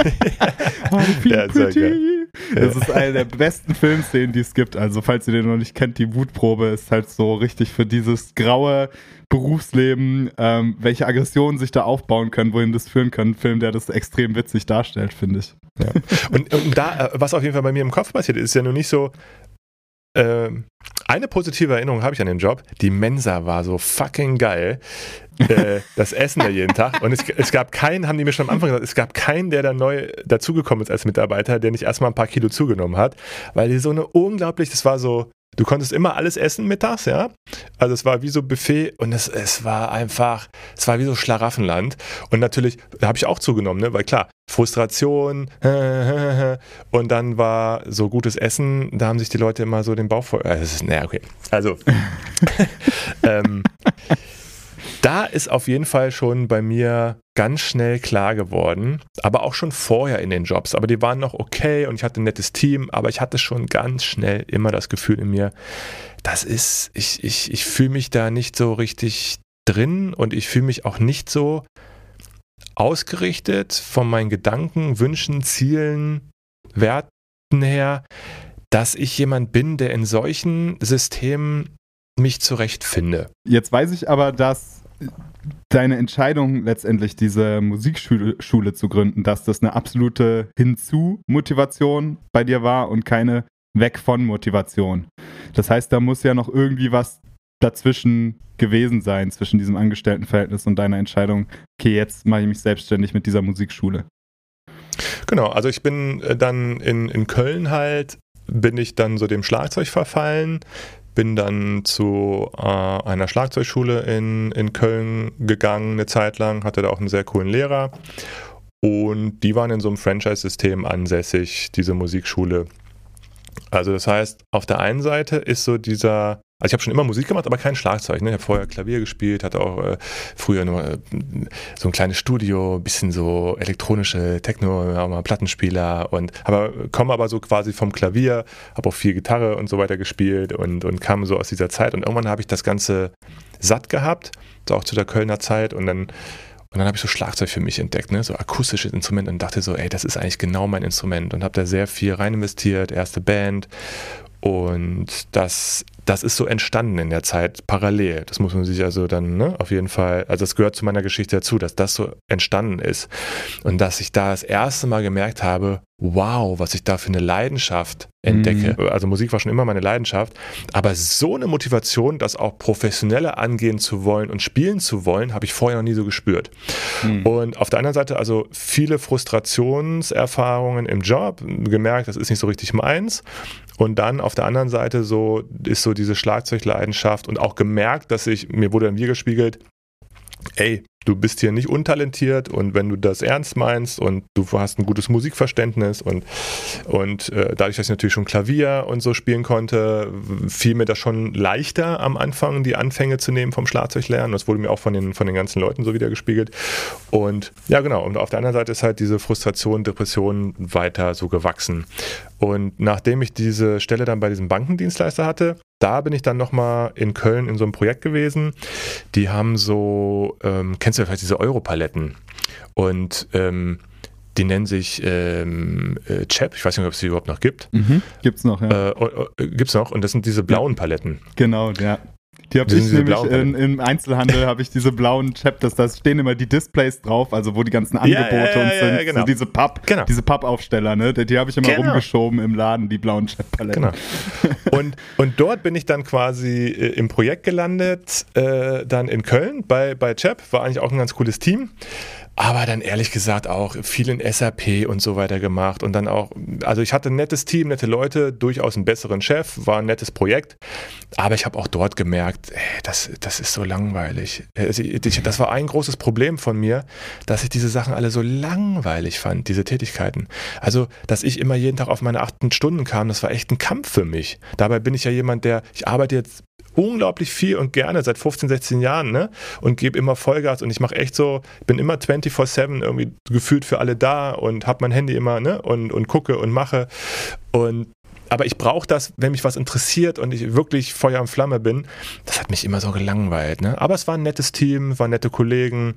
I Feel ja, Pretty. Das ist eine der besten Filmszenen, die es gibt. Also falls ihr den noch nicht kennt, die Wutprobe ist halt so richtig für dieses graue Berufsleben, ähm, welche Aggressionen sich da aufbauen können, wohin das führen kann. Ein Film, der das extrem witzig darstellt, finde ich. Ja. Und, und da, was auf jeden Fall bei mir im Kopf passiert, ist ja nur nicht so, Ähm, eine positive Erinnerung habe ich an den Job. Die Mensa war so fucking geil. äh, das Essen da jeden Tag. Und es, es gab keinen, haben die mir schon am Anfang gesagt, es gab keinen, der da neu dazugekommen ist als Mitarbeiter, der nicht erstmal ein paar Kilo zugenommen hat. Weil die so eine unglaublich, das war so, du konntest immer alles essen mittags, ja. Also es war wie so Buffet, und es, es war einfach, es war wie so Schlaraffenland. Und natürlich, da habe ich auch zugenommen, ne? Weil klar, Frustration, und dann war so gutes Essen, da haben sich die Leute immer so den Bauch voll, äh, das ist, naja, okay. Also, ähm, da ist auf jeden Fall schon bei mir ganz schnell klar geworden, aber auch schon vorher in den Jobs, aber die waren noch okay und ich hatte ein nettes Team, aber ich hatte schon ganz schnell immer das Gefühl in mir, das ist, ich, ich, ich fühle mich da nicht so richtig drin, und ich fühle mich auch nicht so, ausgerichtet von meinen Gedanken, Wünschen, Zielen, Werten her, dass ich jemand bin, der in solchen Systemen mich zurechtfinde. Jetzt weiß ich aber, dass deine Entscheidung letztendlich diese Musikschule Schule zu gründen, dass das eine absolute Hinzu-Motivation bei dir war und keine Weg-von-Motivation. Das heißt, da muss ja noch irgendwie was dazwischen gewesen sein, zwischen diesem Angestelltenverhältnis und deiner Entscheidung, okay, jetzt mache ich mich selbstständig mit dieser Musikschule. Genau, also ich bin dann in, in Köln halt, bin ich dann so dem Schlagzeug verfallen, bin dann zu äh, einer Schlagzeugschule in, in Köln gegangen eine Zeit lang, hatte da auch einen sehr coolen Lehrer und die waren in so einem Franchise-System ansässig, diese Musikschule. Also das heißt, auf der einen Seite ist so dieser, also ich habe schon immer Musik gemacht, aber kein Schlagzeug. Ne? Ich habe vorher Klavier gespielt, hatte auch äh, früher nur äh, so ein kleines Studio, bisschen so elektronische Techno, auch mal Plattenspieler und aber komme aber so quasi vom Klavier, habe auch viel Gitarre und so weiter gespielt und, und kam so aus dieser Zeit und irgendwann habe ich das Ganze satt gehabt, so auch zu der Kölner Zeit und dann Und dann habe ich so Schlagzeug für mich entdeckt, ne? So akustisches Instrument und dachte so, ey, das ist eigentlich genau mein Instrument und habe da sehr viel rein investiert, erste Band und das, das ist so entstanden in der Zeit parallel. Das muss man sich also dann, ne, auf jeden Fall, also das gehört zu meiner Geschichte dazu, dass das so entstanden ist und dass ich da das erste Mal gemerkt habe, wow, was ich da für eine Leidenschaft entdecke. Mhm. Also Musik war schon immer meine Leidenschaft, aber so eine Motivation, das auch professioneller angehen zu wollen und spielen zu wollen, habe ich vorher noch nie so gespürt. Mhm. Und auf der anderen Seite also viele Frustrationserfahrungen im Job, gemerkt, das ist nicht so richtig meins. Und dann auf der anderen Seite so ist so diese Schlagzeugleidenschaft und auch gemerkt, dass ich, mir wurde dann widergespiegelt, ey, du bist hier nicht untalentiert und wenn du das ernst meinst und du hast ein gutes Musikverständnis und, und äh, dadurch, dass ich natürlich schon Klavier und so spielen konnte, fiel mir das schon leichter am Anfang, die Anfänge zu nehmen vom Schlagzeuglernen. Das wurde mir auch von den, von den ganzen Leuten so widergespiegelt. Und ja, genau. Und auf der anderen Seite ist halt diese Frustration, Depression weiter so gewachsen. Und nachdem ich diese Stelle dann bei diesem Bankendienstleister hatte, da bin ich dann nochmal in Köln in so einem Projekt gewesen. Die haben so, ähm, kennst du vielleicht diese Europaletten? Und ähm, die nennen sich ähm, äh, Chep. Ich weiß nicht, ob es die überhaupt noch gibt. Mhm, gibt's noch, ja. Äh, äh, gibt's noch. Und das sind diese blauen Paletten. Genau, ja. Die habe ich nämlich in, im Einzelhandel, habe ich diese blauen Chapters, da stehen immer die Displays drauf, also wo die ganzen Angebote ja, ja, ja, und sind, ja, genau. So diese Papp, genau. diese Pappaufsteller, ne? Die, die habe ich immer genau. rumgeschoben im Laden, die blauen Chap-Paletten. Genau. Und, und dort bin ich dann quasi äh, im Projekt gelandet, äh, dann in Köln bei, bei Chap, war eigentlich auch ein ganz cooles Team. Aber dann ehrlich gesagt auch viel in S A P und so weiter gemacht und dann auch, also ich hatte ein nettes Team, nette Leute, durchaus einen besseren Chef, war ein nettes Projekt, aber ich habe auch dort gemerkt, ey, das, das ist so langweilig. Also ich, das war ein großes Problem von mir, dass ich diese Sachen alle so langweilig fand, diese Tätigkeiten. Also, dass ich immer jeden Tag auf meine acht Stunden kam, das war echt ein Kampf für mich. Dabei bin ich ja jemand, der, ich arbeite jetzt unglaublich viel und gerne seit fünfzehn, sechzehn Jahren, ne? Und gebe immer Vollgas und ich mache echt so, bin immer vierundzwanzig sieben irgendwie gefühlt für alle da und habe mein Handy immer, ne? Und, und gucke und mache und aber ich brauche das, wenn mich was interessiert und ich wirklich Feuer und Flamme bin. Das hat mich immer so gelangweilt, ne? Aber es war ein nettes Team, waren nette Kollegen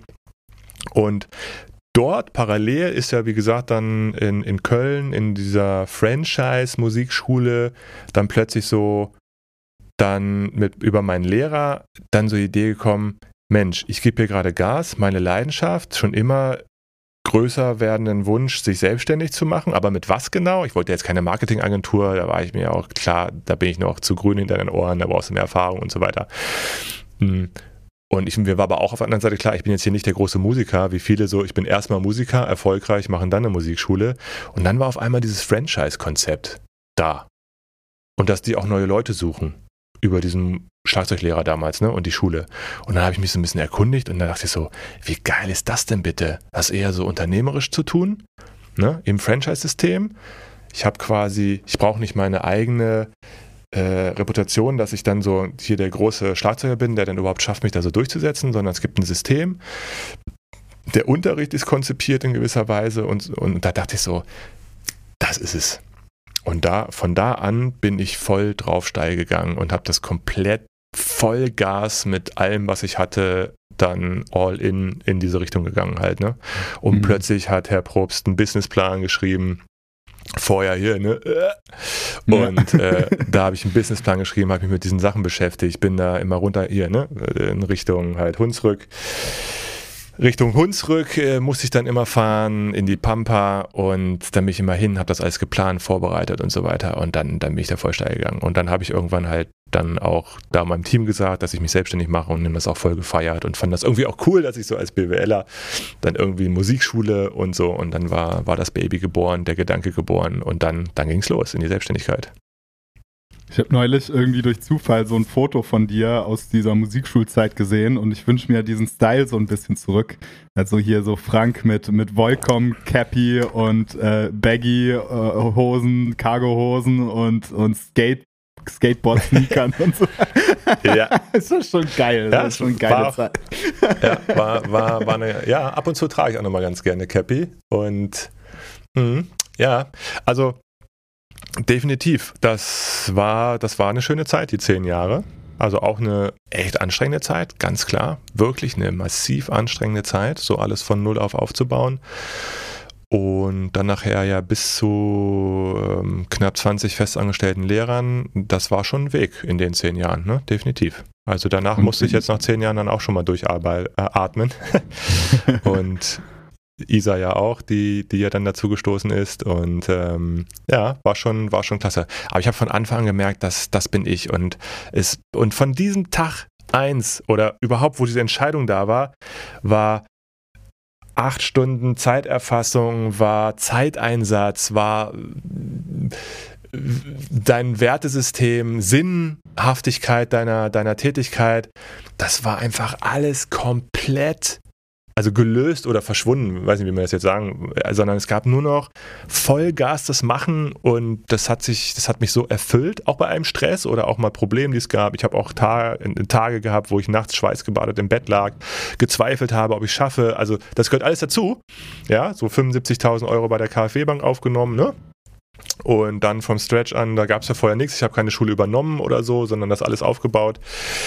und dort parallel ist ja, wie gesagt, dann in, in Köln in dieser Franchise-Musikschule dann plötzlich so dann mit über meinen Lehrer dann so die Idee gekommen, Mensch, ich gebe hier gerade Gas, meine Leidenschaft, schon immer größer werdenden Wunsch, sich selbstständig zu machen, aber mit was genau? Ich wollte jetzt keine Marketingagentur, da war ich mir auch klar, da bin ich noch zu grün hinter den Ohren, da brauchst du mehr Erfahrung und so weiter. Und ich, mir war aber auch auf der anderen Seite klar, ich bin jetzt hier nicht der große Musiker, wie viele so, ich bin erstmal Musiker, erfolgreich, machen dann eine Musikschule und dann war auf einmal dieses Franchise-Konzept da und dass die auch neue Leute suchen. Über diesen Schlagzeuglehrer damals, ne, und die Schule. Und dann habe ich mich so ein bisschen erkundigt und dann dachte ich so, wie geil ist das denn bitte? Das eher so unternehmerisch zu tun, ne, im Franchise-System. Ich habe quasi, ich brauche nicht meine eigene äh, Reputation, dass ich dann so hier der große Schlagzeuger bin, der dann überhaupt schafft, mich da so durchzusetzen, sondern es gibt ein System. Der Unterricht ist konzipiert in gewisser Weise und, und da dachte ich so, das ist es. Und da, von da an bin ich voll drauf steil gegangen und habe das komplett Vollgas mit allem, was ich hatte, dann all in in diese Richtung gegangen halt, ne? Und mhm. plötzlich hat Herr Probst einen Businessplan geschrieben, vorher hier, ne? Und ja. äh, da habe ich einen Businessplan geschrieben, habe mich mit diesen Sachen beschäftigt, bin da immer runter hier, ne? In Richtung halt Hunsrück. Richtung Hunsrück äh, musste ich dann immer fahren, in die Pampa und dann bin ich immer hin, habe das alles geplant, vorbereitet und so weiter und dann, dann bin ich da voll steil gegangen. Und dann habe ich irgendwann halt dann auch da meinem Team gesagt, dass ich mich selbstständig mache und nehme das auch voll gefeiert und fand das irgendwie auch cool, dass ich so als BWLer dann irgendwie Musikschule und so und dann war, war das Baby geboren, der Gedanke geboren und dann, dann ging es los in die Selbstständigkeit. Ich habe neulich irgendwie durch Zufall so ein Foto von dir aus dieser Musikschulzeit gesehen und ich wünsche mir diesen Style so ein bisschen zurück. Also hier so Frank mit, mit Volcom, Cappy und äh, Baggy-Hosen, äh, Cargo-Hosen und, und Skate, Skateboard-Sneakern und so. Ja. Ist das schon geil. Ja, das ist schon eine geile war, Zeit. Ja, war, war, war eine, ja, ab und zu trage ich auch nochmal ganz gerne Cappy und mh, ja, also definitiv, das war, das war eine schöne Zeit, die zehn Jahre. Also auch eine echt anstrengende Zeit, ganz klar. Wirklich eine massiv anstrengende Zeit, so alles von null auf aufzubauen. Und dann nachher ja bis zu ähm, knapp zwanzig festangestellten Lehrern, das war schon ein Weg in den zehn Jahren, ne? Definitiv. Also danach Und musste ich jetzt nach zehn Jahren dann auch schon mal durchatmen. Und Isa ja auch, die, die ja dann dazu gestoßen ist und ähm, ja, war schon, war schon klasse. Aber ich habe von Anfang an gemerkt, dass das bin ich und es, und von diesem Tag eins oder überhaupt, wo diese Entscheidung da war, war acht Stunden Zeiterfassung, war Zeiteinsatz, war dein Wertesystem, Sinnhaftigkeit deiner, deiner Tätigkeit, das war einfach alles komplett also gelöst oder verschwunden, weiß nicht, wie man das jetzt sagen, sondern es gab nur noch Vollgas das Machen und das hat sich, das hat mich so erfüllt, auch bei einem Stress oder auch mal Problemen, die es gab. Ich habe auch Tage, Tage gehabt, wo ich nachts schweißgebadet im Bett lag, gezweifelt habe, ob ich schaffe. Also das gehört alles dazu. Ja, so fünfundsiebzigtausend Euro bei der KfW-Bank aufgenommen, ne? Und dann vom Stretch an, da gab es ja vorher nichts. Ich habe keine Schule übernommen oder so, sondern das alles aufgebaut.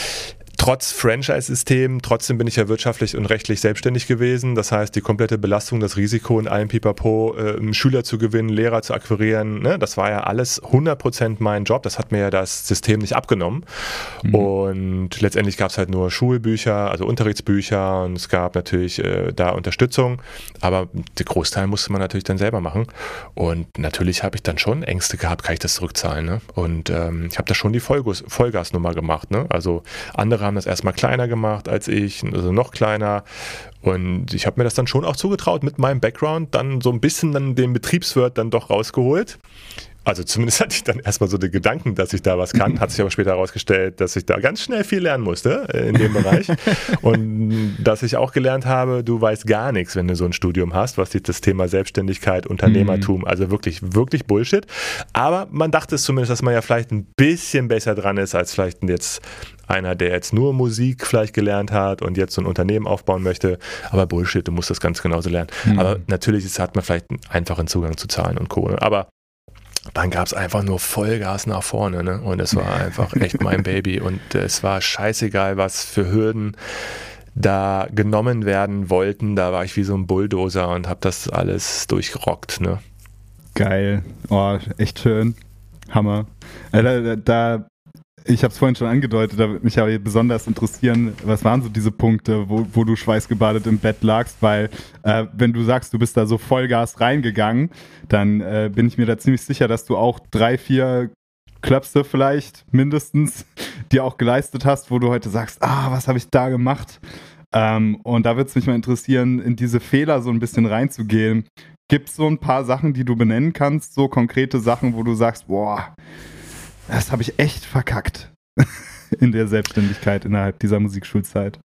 Trotz Franchise-System, trotzdem bin ich ja wirtschaftlich und rechtlich selbstständig gewesen. Das heißt, die komplette Belastung, das Risiko in allem Pipapo, äh, Schüler zu gewinnen, Lehrer zu akquirieren, ne, das war ja alles hundert Prozent mein Job. Das hat mir ja das System nicht abgenommen. Mhm. Und letztendlich gab es halt nur Schulbücher, also Unterrichtsbücher und es gab natürlich äh, da Unterstützung. Aber den Großteil musste man natürlich dann selber machen. Und natürlich habe ich dann schon Ängste gehabt, kann ich das zurückzahlen. Ne? Und ähm, ich habe da schon die Vollgas- Vollgasnummer gemacht. Ne? Also andere haben das erstmal kleiner gemacht als ich, also noch kleiner und ich habe mir das dann schon auch zugetraut mit meinem Background, dann so ein bisschen dann den Betriebswirt dann doch rausgeholt. Also zumindest hatte ich dann erstmal so den Gedanken, dass ich da was kann, hat sich aber später herausgestellt, dass ich da ganz schnell viel lernen musste in dem Bereich und dass ich auch gelernt habe, du weißt gar nichts, wenn du so ein Studium hast, was das Thema Selbstständigkeit, Unternehmertum, also wirklich, wirklich Bullshit, aber man dachte es zumindest, dass man ja vielleicht ein bisschen besser dran ist, als vielleicht jetzt einer, der jetzt nur Musik vielleicht gelernt hat und jetzt so ein Unternehmen aufbauen möchte, aber Bullshit, du musst das ganz genauso lernen, mhm. aber natürlich ist, hat man vielleicht einen einfachen Zugang zu Zahlen und Co., aber dann gab es einfach nur Vollgas nach vorne, ne? Und es war einfach echt mein Baby und es war scheißegal, was für Hürden da genommen werden wollten. Da war ich wie so ein Bulldozer und habe das alles durchgerockt, ne? Geil, oh, echt schön, Hammer. Äh, da, da Ich habe es vorhin schon angedeutet, da würde mich aber besonders interessieren, was waren so diese Punkte, wo, wo du schweißgebadet im Bett lagst, weil äh, wenn du sagst, du bist da so Vollgas reingegangen, dann äh, bin ich mir da ziemlich sicher, dass du auch drei, vier Klöpse vielleicht mindestens dir auch geleistet hast, wo du heute sagst, ah, was habe ich da gemacht? Ähm, und da würde es mich mal interessieren, in diese Fehler so ein bisschen reinzugehen. Gibt es so ein paar Sachen, die du benennen kannst, so konkrete Sachen, wo du sagst, boah, das habe ich echt verkackt in der Selbstständigkeit innerhalb dieser Musikschulzeit?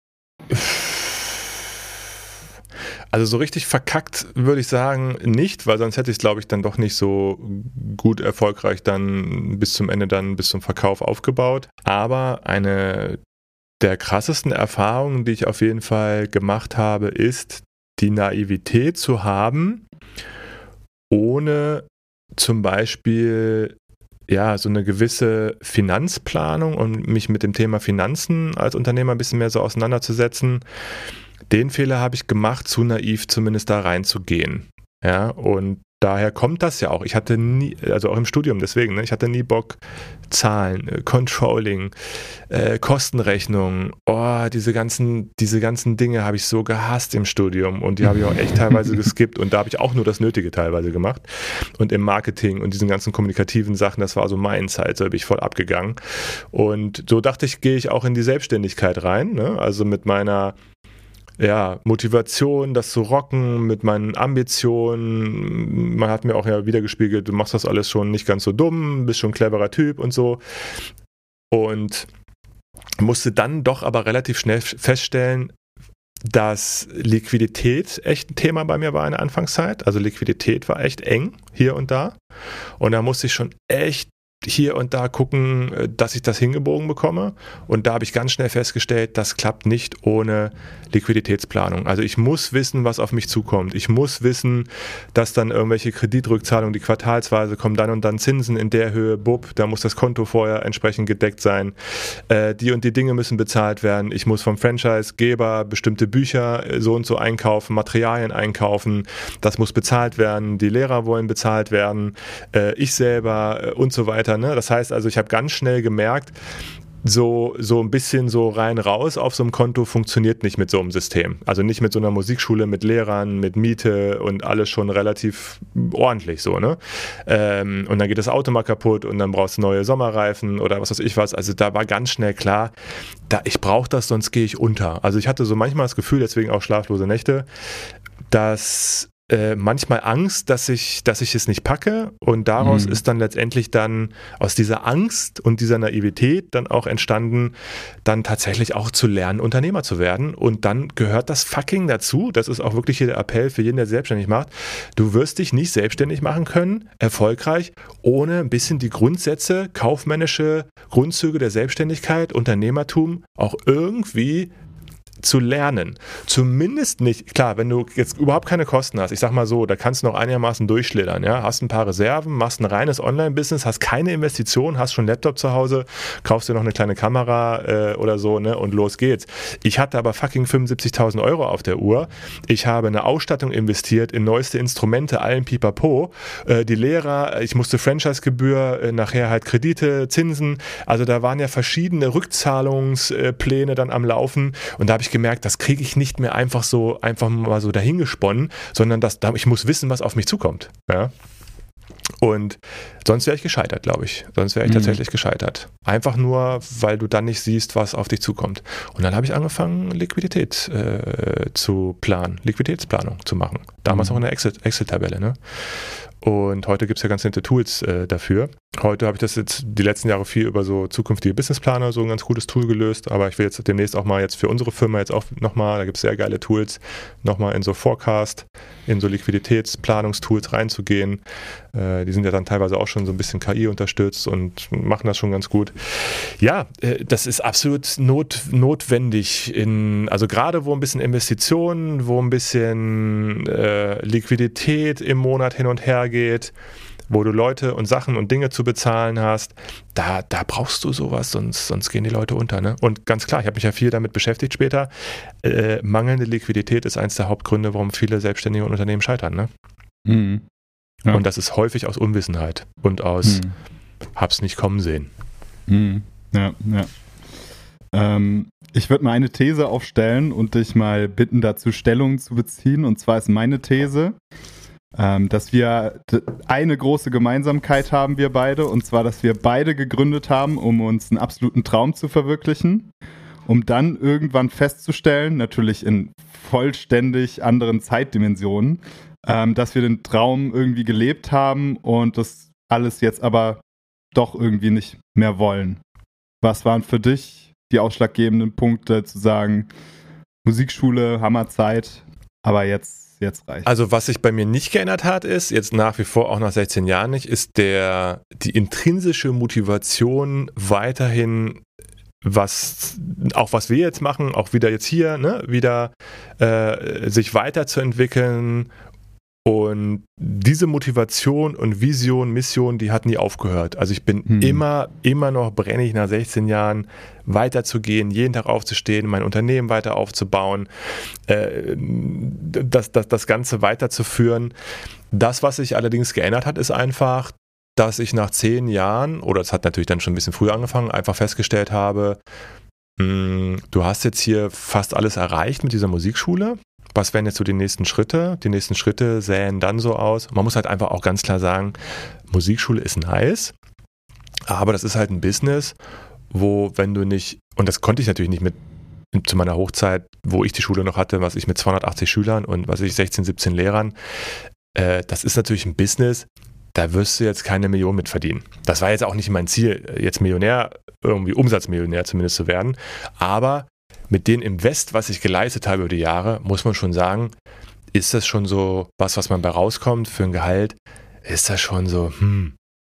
Also so richtig verkackt würde ich sagen nicht, weil sonst hätte ich es, glaube ich, dann doch nicht so gut erfolgreich dann bis zum Ende, dann bis zum Verkauf aufgebaut. Aber eine der krassesten Erfahrungen, die ich auf jeden Fall gemacht habe, ist die Naivität zu haben, ohne zum Beispiel ja, so eine gewisse Finanzplanung und mich mit dem Thema Finanzen als Unternehmer ein bisschen mehr so auseinanderzusetzen. Den Fehler habe ich gemacht, zu naiv zumindest da reinzugehen. Ja, und daher kommt das ja auch. Ich hatte nie, also auch im Studium deswegen, ne, ich hatte nie Bock, Zahlen, äh, Controlling, äh, Kostenrechnung, oh, diese ganzen, diese ganzen Dinge habe ich so gehasst im Studium und die habe ich auch echt teilweise geskippt und da habe ich auch nur das Nötige teilweise gemacht. Und im Marketing und diesen ganzen kommunikativen Sachen, das war so meine Zeit, so bin ich voll abgegangen. Und so dachte ich, gehe ich auch in die Selbstständigkeit rein, ne? Also mit meiner ja, Motivation, das zu rocken, mit meinen Ambitionen. Man hat mir auch ja wiedergespiegelt, du machst das alles schon nicht ganz so dumm, bist schon ein cleverer Typ und so. Und musste dann doch aber relativ schnell feststellen, dass Liquidität echt ein Thema bei mir war in der Anfangszeit. Also Liquidität war echt eng hier und da. Und da musste ich schon echt hier und da gucken, dass ich das hingebogen bekomme. Und da habe ich ganz schnell festgestellt, das klappt nicht ohne Liquiditätsplanung. Also ich muss wissen, was auf mich zukommt. Ich muss wissen, dass dann irgendwelche Kreditrückzahlungen, die quartalsweise kommen, dann und dann Zinsen in der Höhe, bub, da muss das Konto vorher entsprechend gedeckt sein. Äh, die und die Dinge müssen bezahlt werden. Ich muss vom Franchisegeber bestimmte Bücher so und so einkaufen, Materialien einkaufen. Das muss bezahlt werden. Die Lehrer wollen bezahlt werden. Äh, ich selber äh, und so weiter. Ne? Das heißt also, ich habe ganz schnell gemerkt, so, so ein bisschen so rein raus auf so einem Konto funktioniert nicht mit so einem System. Also nicht mit so einer Musikschule, mit Lehrern, mit Miete und alles schon relativ ordentlich so, ne? Ähm, und dann geht das Auto mal kaputt und dann brauchst du neue Sommerreifen oder was weiß ich was. Also da war ganz schnell klar, da, ich brauche das, sonst gehe ich unter. Also ich hatte so manchmal das Gefühl, deswegen auch schlaflose Nächte, dass Äh, manchmal Angst, dass ich, dass ich es nicht packe und daraus mhm. ist dann letztendlich dann aus dieser Angst und dieser Naivität dann auch entstanden, dann tatsächlich auch zu lernen, Unternehmer zu werden und dann gehört das fucking dazu, das ist auch wirklich hier der Appell für jeden, der selbstständig macht, du wirst dich nicht selbstständig machen können, erfolgreich, ohne ein bisschen die Grundsätze, kaufmännische Grundzüge der Selbstständigkeit, Unternehmertum auch irgendwie zu lernen. Zumindest nicht, klar, wenn du jetzt überhaupt keine Kosten hast, ich sag mal so, da kannst du noch einigermaßen durchschlittern, ja, hast ein paar Reserven, machst ein reines Online-Business, hast keine Investition, hast schon einen Laptop zu Hause, kaufst dir noch eine kleine Kamera äh, oder so, ne, und los geht's. Ich hatte aber fucking fünfundsiebzigtausend Euro auf der Uhr, ich habe eine Ausstattung investiert in neueste Instrumente, allen Pipapo, äh, die Lehrer, ich musste Franchise-Gebühr, äh, nachher halt Kredite, Zinsen, also da waren ja verschiedene Rückzahlungspläne dann am Laufen und da habe ich gemerkt, das kriege ich nicht mehr einfach so einfach mal so dahingesponnen, sondern das, ich muss wissen, was auf mich zukommt. Ja? Und sonst wäre ich gescheitert, glaube ich. Sonst wäre ich mhm. tatsächlich gescheitert. Einfach nur, weil du dann nicht siehst, was auf dich zukommt. Und dann habe ich angefangen, Liquidität äh, zu planen, Liquiditätsplanung zu machen. Damals mhm. auch in der Excel, Excel-Tabelle. Ne? Und heute gibt es ja ganz nette Tools äh, dafür. Heute habe ich das jetzt die letzten Jahre viel über so zukünftige Businessplaner, so ein ganz cooles Tool gelöst, aber ich will jetzt demnächst auch mal jetzt für unsere Firma jetzt auch nochmal, da gibt es sehr geile Tools, nochmal in so Forecast, in so Liquiditätsplanungstools reinzugehen. Äh, die sind ja dann teilweise auch schon so ein bisschen K I unterstützt und machen das schon ganz gut. Ja, äh, das ist absolut not, notwendig, in, also gerade wo ein bisschen Investitionen, wo ein bisschen äh, Liquidität im Monat hin und her geht, wo du Leute und Sachen und Dinge zu bezahlen hast, da, da brauchst du sowas, sonst, sonst gehen die Leute unter. Ne? Und ganz klar, ich habe mich ja viel damit beschäftigt später, äh, mangelnde Liquidität ist eins der Hauptgründe, warum viele Selbstständige und Unternehmen scheitern. Ne? Mhm. Ja. Und das ist häufig aus Unwissenheit und aus mhm. hab's nicht kommen sehen. Mhm. Ja, ja. Ähm, ich würde mal eine These aufstellen und dich mal bitten, dazu Stellung zu beziehen. Und zwar ist meine These, Ähm, dass wir eine große Gemeinsamkeit haben, wir beide, und zwar, dass wir beide gegründet haben, um uns einen absoluten Traum zu verwirklichen, um dann irgendwann festzustellen, natürlich in vollständig anderen Zeitdimensionen, ähm, dass wir den Traum irgendwie gelebt haben und das alles jetzt aber doch irgendwie nicht mehr wollen. Was waren für dich die ausschlaggebenden Punkte, zu sagen, Musikschule, Hammerzeit, aber jetzt Jetzt reicht. Also was sich bei mir nicht geändert hat, ist, jetzt nach wie vor auch nach sechzehn Jahren nicht, ist der, die intrinsische Motivation weiterhin, was, auch was wir jetzt machen, auch wieder jetzt hier, ne, wieder äh, sich weiterzuentwickeln Und diese Motivation und Vision, Mission, die hat nie aufgehört. Also ich bin Hm. immer, immer noch brennig nach sechzehn Jahren weiterzugehen, jeden Tag aufzustehen, mein Unternehmen weiter aufzubauen, äh, das, das, das Ganze weiterzuführen. Das, was sich allerdings geändert hat, ist einfach, dass ich nach zehn Jahren, oder es hat natürlich dann schon ein bisschen früher angefangen, einfach festgestellt habe, mh, du hast jetzt hier fast alles erreicht mit dieser Musikschule. Was wären jetzt so die nächsten Schritte? Die nächsten Schritte sähen dann so aus. Man muss halt einfach auch ganz klar sagen, Musikschule ist nice, aber das ist halt ein Business, wo wenn du nicht, und das konnte ich natürlich nicht mit zu meiner Hochzeit, wo ich die Schule noch hatte, was ich mit zweihundertachtzig Schülern und was ich sechzehn, siebzehn Lehrern, äh, das ist natürlich ein Business, da wirst du jetzt keine Million mit verdienen. Das war jetzt auch nicht mein Ziel, jetzt Millionär, irgendwie Umsatzmillionär zumindest zu werden, aber mit dem Invest, was ich geleistet habe über die Jahre, muss man schon sagen, ist das schon so was, was man bei rauskommt für ein Gehalt, ist das schon so, hm,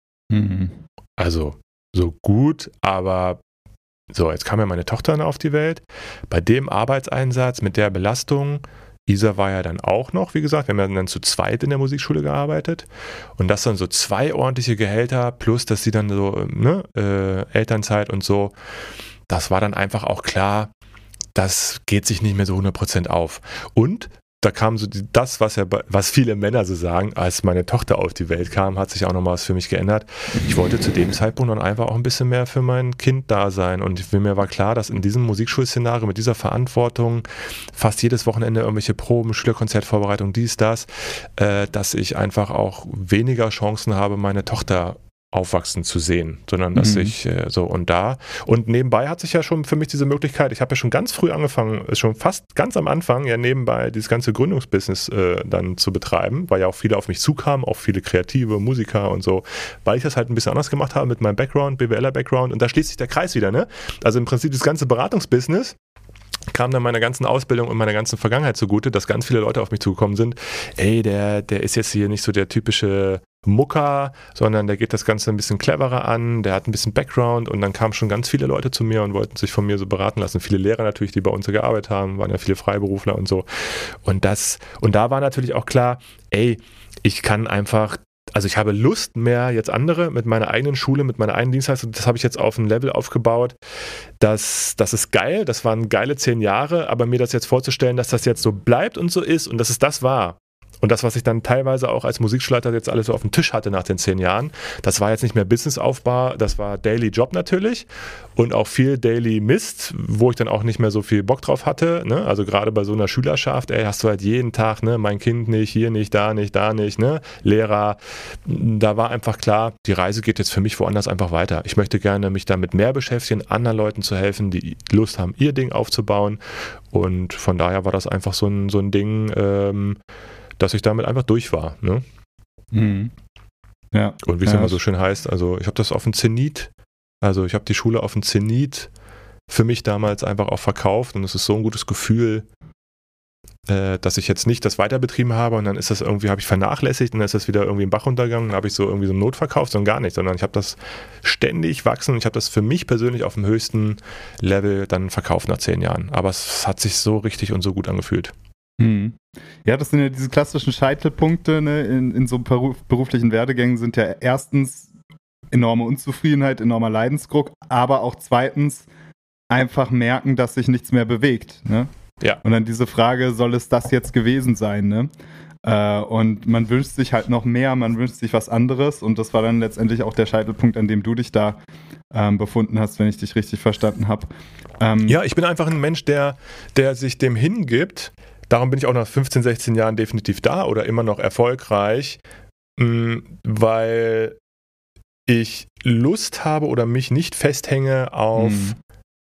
Mhm. also so gut, aber so, jetzt kam ja meine Tochter auf die Welt. Bei dem Arbeitseinsatz, mit der Belastung, Isa war ja dann auch noch, wie gesagt, wir haben ja dann zu zweit in der Musikschule gearbeitet und das dann so zwei ordentliche Gehälter plus, dass sie dann so, ne, äh, Elternzeit und so, das war dann einfach auch klar, das geht sich nicht mehr so hundert Prozent auf. Und da kam so die, das, was ja, was viele Männer so sagen, als meine Tochter auf die Welt kam, hat sich auch noch mal was für mich geändert. Ich wollte zu dem Zeitpunkt dann einfach auch ein bisschen mehr für mein Kind da sein und für mir war klar, dass in diesem Musikschulszenario mit dieser Verantwortung fast jedes Wochenende irgendwelche Proben, Schülerkonzertvorbereitung, dies, das, äh, dass ich einfach auch weniger Chancen habe, meine Tochter aufwachsen zu sehen, sondern dass Mhm. ich äh, so und da und nebenbei hat sich ja schon für mich diese Möglichkeit, ich habe ja schon ganz früh angefangen, schon fast ganz am Anfang ja nebenbei dieses ganze Gründungsbusiness äh, dann zu betreiben, weil ja auch viele auf mich zukamen, auch viele Kreative, Musiker und so, weil ich das halt ein bisschen anders gemacht habe mit meinem Background, B W L-Background und da schließt sich der Kreis wieder, ne? Also im Prinzip das ganze Beratungsbusiness kam dann meiner ganzen Ausbildung und meiner ganzen Vergangenheit zugute, dass ganz viele Leute auf mich zugekommen sind, ey, der, der ist jetzt hier nicht so der typische Mucker, sondern der geht das Ganze ein bisschen cleverer an, der hat ein bisschen Background und dann kamen schon ganz viele Leute zu mir und wollten sich von mir so beraten lassen. Viele Lehrer natürlich, die bei uns gearbeitet haben, waren ja viele Freiberufler und so. Und das, und da war natürlich auch klar, ey, ich kann einfach, also ich habe Lust mehr jetzt andere mit meiner eigenen Schule, mit meiner eigenen Dienstleistung, das habe ich jetzt auf ein Level aufgebaut, das, das ist geil, das waren geile zehn Jahre, aber mir das jetzt vorzustellen, dass das jetzt so bleibt und so ist und dass es das war, und das, was ich dann teilweise auch als Musikschulleiter jetzt alles so auf dem Tisch hatte nach den zehn Jahren, das war jetzt nicht mehr Businessaufbau, das war Daily Job natürlich und auch viel Daily Mist, wo ich dann auch nicht mehr so viel Bock drauf hatte. Ne? Also gerade bei so einer Schülerschaft, ey, hast du halt jeden Tag, ne, mein Kind nicht, hier nicht, da nicht, da nicht, ne, Lehrer. Da war einfach klar, die Reise geht jetzt für mich woanders einfach weiter. Ich möchte gerne mich damit mehr beschäftigen, anderen Leuten zu helfen, die Lust haben, ihr Ding aufzubauen. Und von daher war das einfach so ein, so ein Ding, ähm, dass ich damit einfach durch war. Ne? Mhm. Ja. Und wie es ja. immer so schön heißt, also ich habe das auf dem Zenit, also ich habe die Schule auf dem Zenit für mich damals einfach auch verkauft und es ist so ein gutes Gefühl, äh, dass ich jetzt nicht das weiterbetrieben habe und dann ist das irgendwie, habe ich vernachlässigt und dann ist das wieder irgendwie im Bach runtergegangen, dann habe ich so irgendwie so einen Not verkauft, sondern gar nicht, sondern ich habe das ständig wachsen und ich habe das für mich persönlich auf dem höchsten Level dann verkauft nach zehn Jahren. Aber es hat sich so richtig und so gut angefühlt. Hm. Ja, das sind ja diese klassischen Scheitelpunkte, ne? in, in so beruf, beruflichen Werdegängen sind ja erstens enorme Unzufriedenheit, enormer Leidensdruck, aber auch zweitens einfach merken, dass sich nichts mehr bewegt. Ne? Ja. Und dann diese Frage, soll es das jetzt gewesen sein? Ne? Äh, und man wünscht sich halt noch mehr, man wünscht sich was anderes und das war dann letztendlich auch der Scheitelpunkt, an dem du dich da ähm, befunden hast, wenn ich dich richtig verstanden habe. Ähm, ja, ich bin einfach ein Mensch, der, der sich dem hingibt. Darum bin ich auch nach fünfzehn, sechzehn Jahren definitiv da oder immer noch erfolgreich, mh, weil ich Lust habe oder mich nicht festhänge auf, Mhm.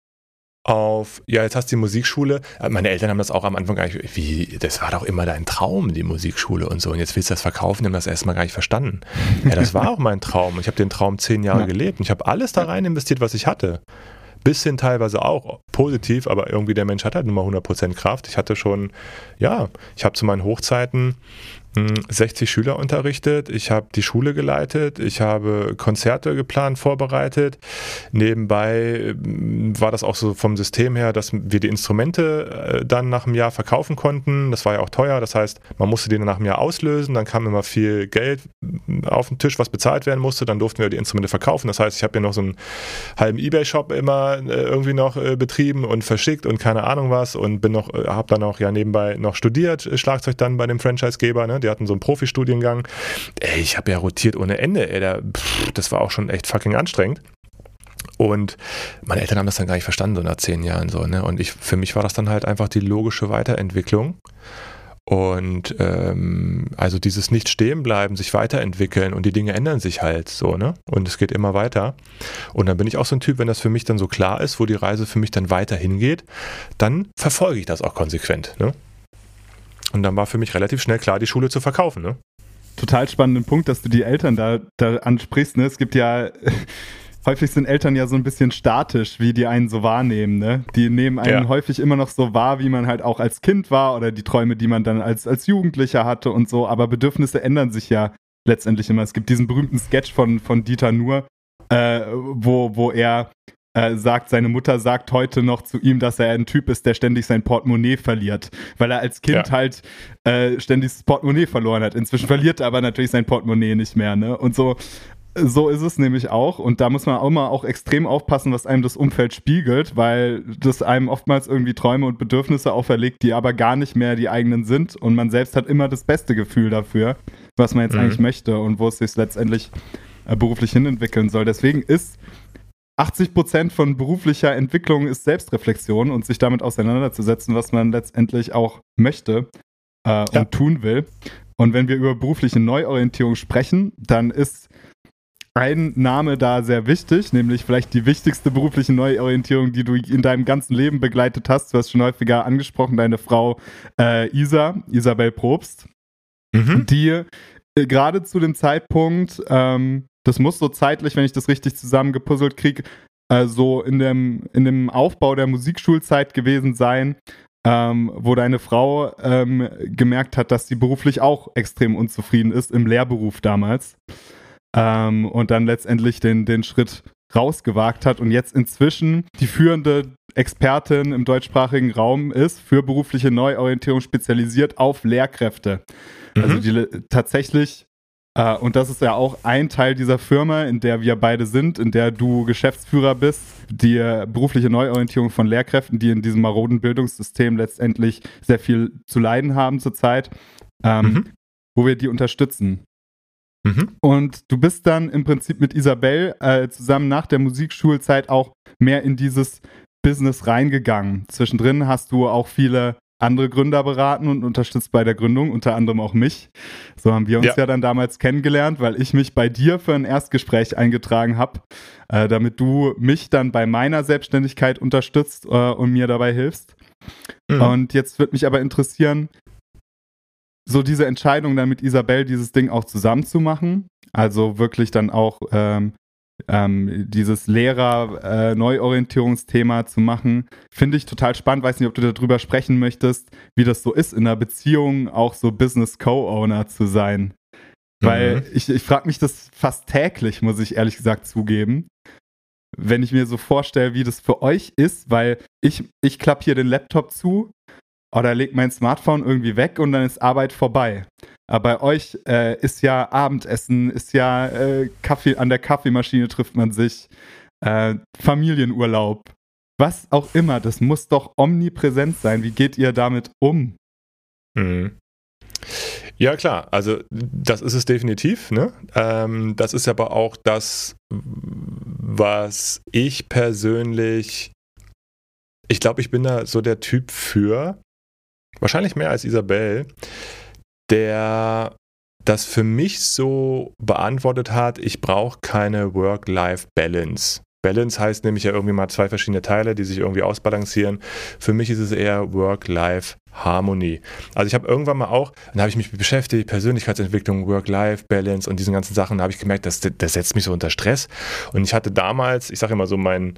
auf, ja, jetzt hast du die Musikschule. Meine Eltern haben das auch am Anfang gar nicht, wie, das war doch immer dein Traum, die Musikschule und so. Und jetzt willst du das verkaufen, die haben das erstmal gar nicht verstanden. Ja, das war auch mein Traum. Ich habe den Traum zehn Jahre Ja. gelebt und ich habe alles da rein investiert, was ich hatte. Bisschen teilweise auch positiv, aber irgendwie der Mensch hat halt nur mal hundert Prozent Kraft. Ich hatte schon, ja, ich habe zu meinen Hochzeiten sechzig Schüler unterrichtet, ich habe die Schule geleitet, ich habe Konzerte geplant, vorbereitet. Nebenbei war das auch so vom System her, dass wir die Instrumente dann nach einem Jahr verkaufen konnten. Das war ja auch teuer, das heißt, man musste die dann nach einem Jahr auslösen, dann kam immer viel Geld auf den Tisch, was bezahlt werden musste, dann durften wir die Instrumente verkaufen. Das heißt, ich habe ja noch so einen halben Ebay-Shop immer irgendwie noch betrieben und verschickt und keine Ahnung was und bin noch, habe dann auch ja nebenbei noch studiert, Schlagzeug dann bei dem Franchisegeber, ne? Die hatten so einen Profi-Studiengang. Ey, ich habe ja rotiert ohne Ende, ey, da, pff, das war auch schon echt fucking anstrengend. Und meine Eltern haben das dann gar nicht verstanden, so nach zehn Jahren so, ne? Und ich, für mich war das dann halt einfach die logische Weiterentwicklung. Und ähm, also dieses nicht stehen bleiben, sich weiterentwickeln und die Dinge ändern sich halt so, ne? Und es geht immer weiter. Und dann bin ich auch so ein Typ, wenn das für mich dann so klar ist, wo die Reise für mich dann weiter hingeht, dann verfolge ich das auch konsequent, ne? Und dann war für mich relativ schnell klar, die Schule zu verkaufen, ne? Total spannenden Punkt, dass du die Eltern da, da ansprichst, ne? Es gibt ja, häufig sind Eltern ja so ein bisschen statisch, wie die einen so wahrnehmen, ne? Die nehmen einen ja. häufig immer noch so wahr, wie man halt auch als Kind war oder die Träume, die man dann als, als Jugendlicher hatte und so, aber Bedürfnisse ändern sich ja letztendlich immer. Es gibt diesen berühmten Sketch von, von Dieter Nuhr, äh, wo, wo er Äh, sagt, seine Mutter sagt heute noch zu ihm, dass er ein Typ ist, der ständig sein Portemonnaie verliert, weil er als Kind ja. halt äh, ständig das Portemonnaie verloren hat. Inzwischen verliert er aber natürlich sein Portemonnaie nicht mehr, ne? Und so, so ist es nämlich auch. Und da muss man auch immer auch extrem aufpassen, was einem das Umfeld spiegelt, weil das einem oftmals irgendwie Träume und Bedürfnisse auferlegt, die aber gar nicht mehr die eigenen sind. Und man selbst hat immer das beste Gefühl dafür, was man jetzt mhm. eigentlich möchte und wo es sich letztendlich äh, beruflich hinentwickeln soll. Deswegen ist achtzig Prozent von beruflicher Entwicklung ist Selbstreflexion und sich damit auseinanderzusetzen, was man letztendlich auch möchte äh, ja. und tun will. Und wenn wir über berufliche Neuorientierung sprechen, dann ist ein Name da sehr wichtig, nämlich vielleicht die wichtigste berufliche Neuorientierung, die du in deinem ganzen Leben begleitet hast. Du hast schon häufiger angesprochen, deine Frau äh, Isa, Isabel Probst, mhm. die äh, gerade zu dem Zeitpunkt ähm, das muss so zeitlich, wenn ich das richtig zusammengepuzzelt kriege, äh, so in dem, in dem Aufbau der Musikschulzeit gewesen sein, ähm, wo deine Frau ähm, gemerkt hat, dass sie beruflich auch extrem unzufrieden ist, im Lehrberuf damals. Ähm, und dann letztendlich den, den Schritt rausgewagt hat und jetzt inzwischen die führende Expertin im deutschsprachigen Raum ist, für berufliche Neuorientierung spezialisiert auf Lehrkräfte. Mhm. Also die tatsächlich Uh, und das ist ja auch ein Teil dieser Firma, in der wir beide sind, in der du Geschäftsführer bist, die berufliche Neuorientierung von Lehrkräften, die in diesem maroden Bildungssystem letztendlich sehr viel zu leiden haben zurzeit, ähm, mhm. wo wir die unterstützen. Mhm. Und du bist dann im Prinzip mit Isabel äh, zusammen nach der Musikschulzeit auch mehr in dieses Business reingegangen. Zwischendrin hast du auch viele andere Gründer beraten und unterstützt bei der Gründung, unter anderem auch mich. So haben wir uns ja, ja dann damals kennengelernt, weil ich mich bei dir für ein Erstgespräch eingetragen habe, äh, damit du mich dann bei meiner Selbstständigkeit unterstützt äh, und mir dabei hilfst. Mhm. Und jetzt würde mich aber interessieren, so diese Entscheidung dann mit Isabel, dieses Ding auch zusammen zu machen, also wirklich dann auch ähm, Ähm, dieses Lehrer-Neuorientierungsthema äh, zu machen, finde ich total spannend. Weiß nicht, ob du darüber sprechen möchtest, wie das so ist, in einer Beziehung auch so Business-Co-Owner zu sein. Weil mhm. ich, ich frage mich das fast täglich, muss ich ehrlich gesagt zugeben, wenn ich mir so vorstelle, wie das für euch ist, weil ich, ich klappe hier den Laptop zu oder leg mein Smartphone irgendwie weg und dann ist Arbeit vorbei. Aber bei euch äh, ist ja Abendessen, ist ja äh, Kaffee, an der Kaffeemaschine trifft man sich, äh, Familienurlaub, was auch immer, das muss doch omnipräsent sein. Wie geht ihr damit um? Mhm. Ja, klar, also das ist es definitiv, ne? Ähm, das ist aber auch das, was ich persönlich, ich glaube, ich bin da so der Typ für, wahrscheinlich mehr als Isabel, der das für mich so beantwortet hat, ich brauche keine Work-Life-Balance. Balance heißt nämlich ja irgendwie mal zwei verschiedene Teile, die sich irgendwie ausbalancieren. Für mich ist es eher Work-Life-Harmonie. Also ich habe irgendwann mal auch, dann habe ich mich beschäftigt, Persönlichkeitsentwicklung, Work-Life-Balance und diesen ganzen Sachen, da habe ich gemerkt, das, das setzt mich so unter Stress. Und ich hatte damals, ich sage immer so, meinen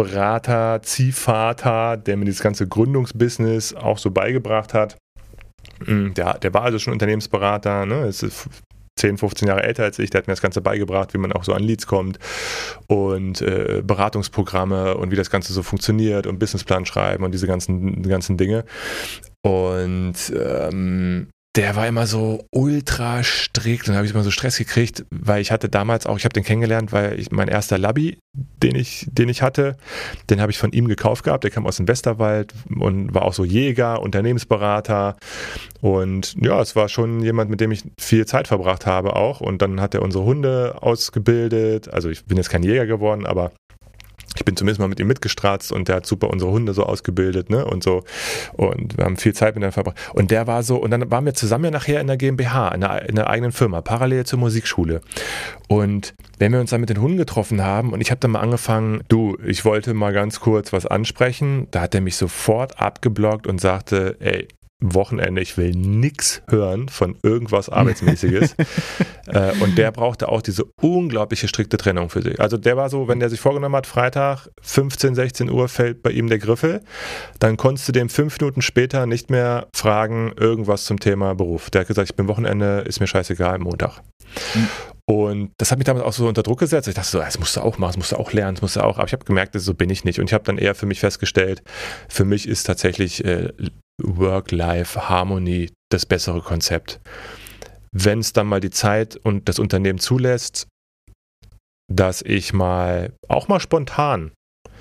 Unternehmensberater, Ziehvater, der mir dieses ganze Gründungsbusiness auch so beigebracht hat, Der, der war also schon Unternehmensberater, ne? Ist zehn, fünfzehn Jahre älter als ich, der hat mir das Ganze beigebracht, wie man auch so an Leads kommt und äh, Beratungsprogramme und wie das Ganze so funktioniert und Businessplan schreiben und diese ganzen, die ganzen Dinge. Und ähm, der war immer so ultra strikt und da habe ich immer so Stress gekriegt, weil ich hatte damals auch, ich habe den kennengelernt, weil ich mein erster Labby, den ich, den ich hatte, den habe ich von ihm gekauft gehabt, der kam aus dem Westerwald und war auch so Jäger, Unternehmensberater und ja, es war schon jemand, mit dem ich viel Zeit verbracht habe auch und dann hat er unsere Hunde ausgebildet, also ich bin jetzt kein Jäger geworden, aber ich bin zumindest mal mit ihm mitgestratzt und der hat super unsere Hunde so ausgebildet, ne, und so. Und wir haben viel Zeit mit ihm verbracht. Und der war so, und dann waren wir zusammen ja nachher in der GmbH, in der, in der eigenen Firma, parallel zur Musikschule. Und wenn wir uns dann mit den Hunden getroffen haben und ich habe dann mal angefangen, du, ich wollte mal ganz kurz was ansprechen, da hat er mich sofort abgeblockt und sagte, ey, Wochenende, ich will nix hören von irgendwas Arbeitsmäßiges. äh, und der brauchte auch diese unglaubliche strikte Trennung für sich. Also der war so, wenn der sich vorgenommen hat, Freitag fünfzehn, sechzehn Uhr fällt bei ihm der Griffel, dann konntest du dem fünf Minuten später nicht mehr fragen, irgendwas zum Thema Beruf. Der hat gesagt, ich bin Wochenende, ist mir scheißegal, Montag. Mhm. Und das hat mich damals auch so unter Druck gesetzt. Ich dachte so, das musst du auch machen, das musst du auch lernen, das musst du auch. Aber ich habe gemerkt, so bin ich nicht. Und ich habe dann eher für mich festgestellt, für mich ist tatsächlich äh, Work-Life-Harmony das bessere Konzept. Wenn es dann mal die Zeit und das Unternehmen zulässt, dass ich mal, auch mal spontan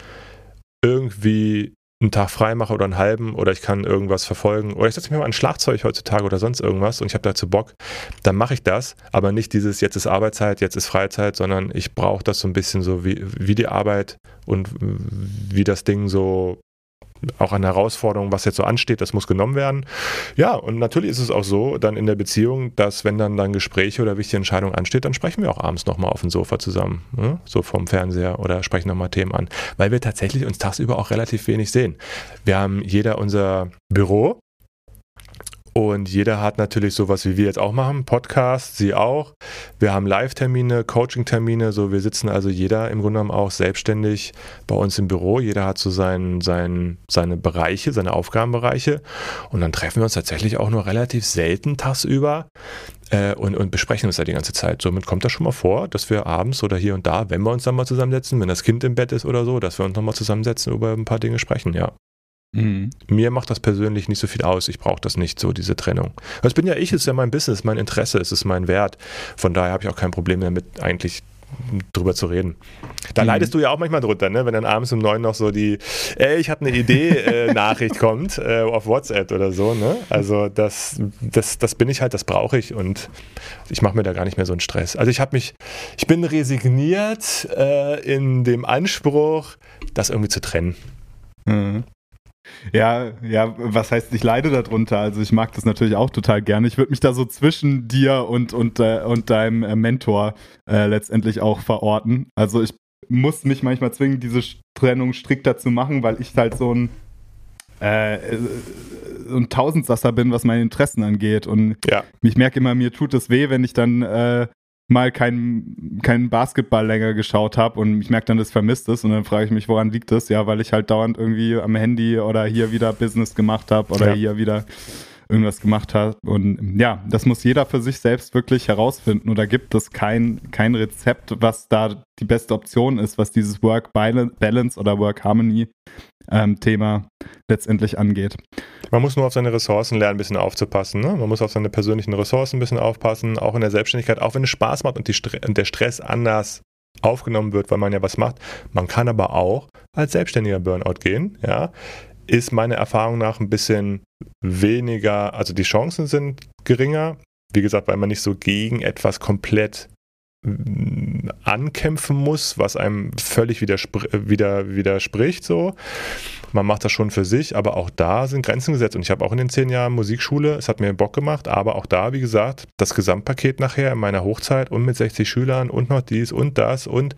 irgendwie einen Tag frei mache oder einen halben oder ich kann irgendwas verfolgen oder ich setze mich mal an Schlagzeug heutzutage oder sonst irgendwas und ich habe dazu Bock, dann mache ich das, aber nicht dieses jetzt ist Arbeitszeit, jetzt ist Freizeit, sondern ich brauche das so ein bisschen so wie, wie die Arbeit und wie das Ding so auch an Herausforderungen, was jetzt so ansteht, das muss genommen werden. Ja, und natürlich ist es auch so, dann in der Beziehung, dass wenn dann dann Gespräche oder wichtige Entscheidungen ansteht, dann sprechen wir auch abends nochmal auf dem Sofa zusammen, ne? So vom Fernseher oder sprechen nochmal Themen an, weil wir tatsächlich uns tagsüber auch relativ wenig sehen. Wir haben jeder unser Büro und jeder hat natürlich sowas, wie wir jetzt auch machen, Podcast, sie auch. Wir haben Live-Termine, Coaching-Termine, so wir sitzen also jeder im Grunde genommen auch selbstständig bei uns im Büro. Jeder hat so sein, sein, seine Bereiche, seine Aufgabenbereiche und dann treffen wir uns tatsächlich auch nur relativ selten tagsüber äh, und, und besprechen uns da die ganze Zeit. Somit kommt das schon mal vor, dass wir abends oder hier und da, wenn wir uns dann mal zusammensetzen, wenn das Kind im Bett ist oder so, dass wir uns nochmal zusammensetzen und über ein paar Dinge sprechen, ja. Mhm. Mir macht das persönlich nicht so viel aus. Ich brauche das nicht so, diese Trennung. Das bin ja ich, es ist ja mein Business, mein Interesse, es ist mein Wert. Von daher habe ich auch kein Problem damit, eigentlich drüber zu reden. Da mhm. leidest du ja auch manchmal drunter, ne? Wenn dann abends um neun noch so die ey, ich habe eine Idee äh, Nachricht kommt äh, auf WhatsApp oder so, ne? Also das, das, das bin ich halt, das brauche ich und ich mache mir da gar nicht mehr so einen Stress. Also ich habe mich, ich bin resigniert äh, in dem Anspruch, das irgendwie zu trennen. Mhm. Ja, ja, was heißt, ich leide darunter, also ich mag das natürlich auch total gerne. Ich würde mich da so zwischen dir und, und, äh, und deinem äh, Mentor äh, letztendlich auch verorten. Also ich muss mich manchmal zwingen, diese Trennung strikter zu machen, weil ich halt so ein, äh, so ein Tausendsasser bin, was meine Interessen angeht. Und ja. Ich merke immer, mir tut es weh, wenn ich dann äh, mal keinen kein Basketball länger geschaut habe und ich merke dann, das vermisst es und dann frage ich mich, woran liegt das? Ja, weil ich halt dauernd irgendwie am Handy oder hier wieder Business gemacht habe oder ja. hier wieder irgendwas gemacht habe und ja, das muss jeder für sich selbst wirklich herausfinden oder gibt es kein, kein Rezept, was da die beste Option ist, was dieses Work-Balance oder Work-Harmony ähm, Thema letztendlich angeht. Man muss nur auf seine Ressourcen lernen, ein bisschen aufzupassen. Ne? Man muss auf seine persönlichen Ressourcen ein bisschen aufpassen, auch in der Selbstständigkeit, auch wenn es Spaß macht und, die Stre- und der Stress anders aufgenommen wird, weil man ja was macht. Man kann aber auch als Selbstständiger Burnout gehen, ja. Ist meiner Erfahrung nach ein bisschen weniger, also die Chancen sind geringer, wie gesagt, weil man nicht so gegen etwas komplett ankämpfen muss, was einem völlig widerspr- wieder, widerspricht, so. Man macht das schon für sich, aber auch da sind Grenzen gesetzt und ich habe auch in den zehn Jahren Musikschule, es hat mir Bock gemacht, aber auch da, wie gesagt, das Gesamtpaket nachher in meiner Hochzeit und mit sechzig Schülern und noch dies und das und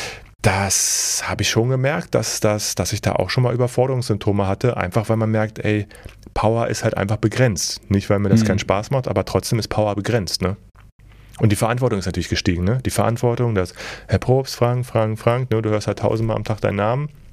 das habe ich schon gemerkt, dass, dass, dass ich da auch schon mal Überforderungssymptome hatte, einfach weil man merkt, ey, Power ist halt einfach begrenzt. Nicht, weil mir das mhm. keinen Spaß macht, aber trotzdem ist Power begrenzt, ne? Und die Verantwortung ist natürlich gestiegen, ne? Die Verantwortung, dass Herr Probst, Frank, Frank, Frank, ne, du hörst halt tausendmal am Tag deinen Namen.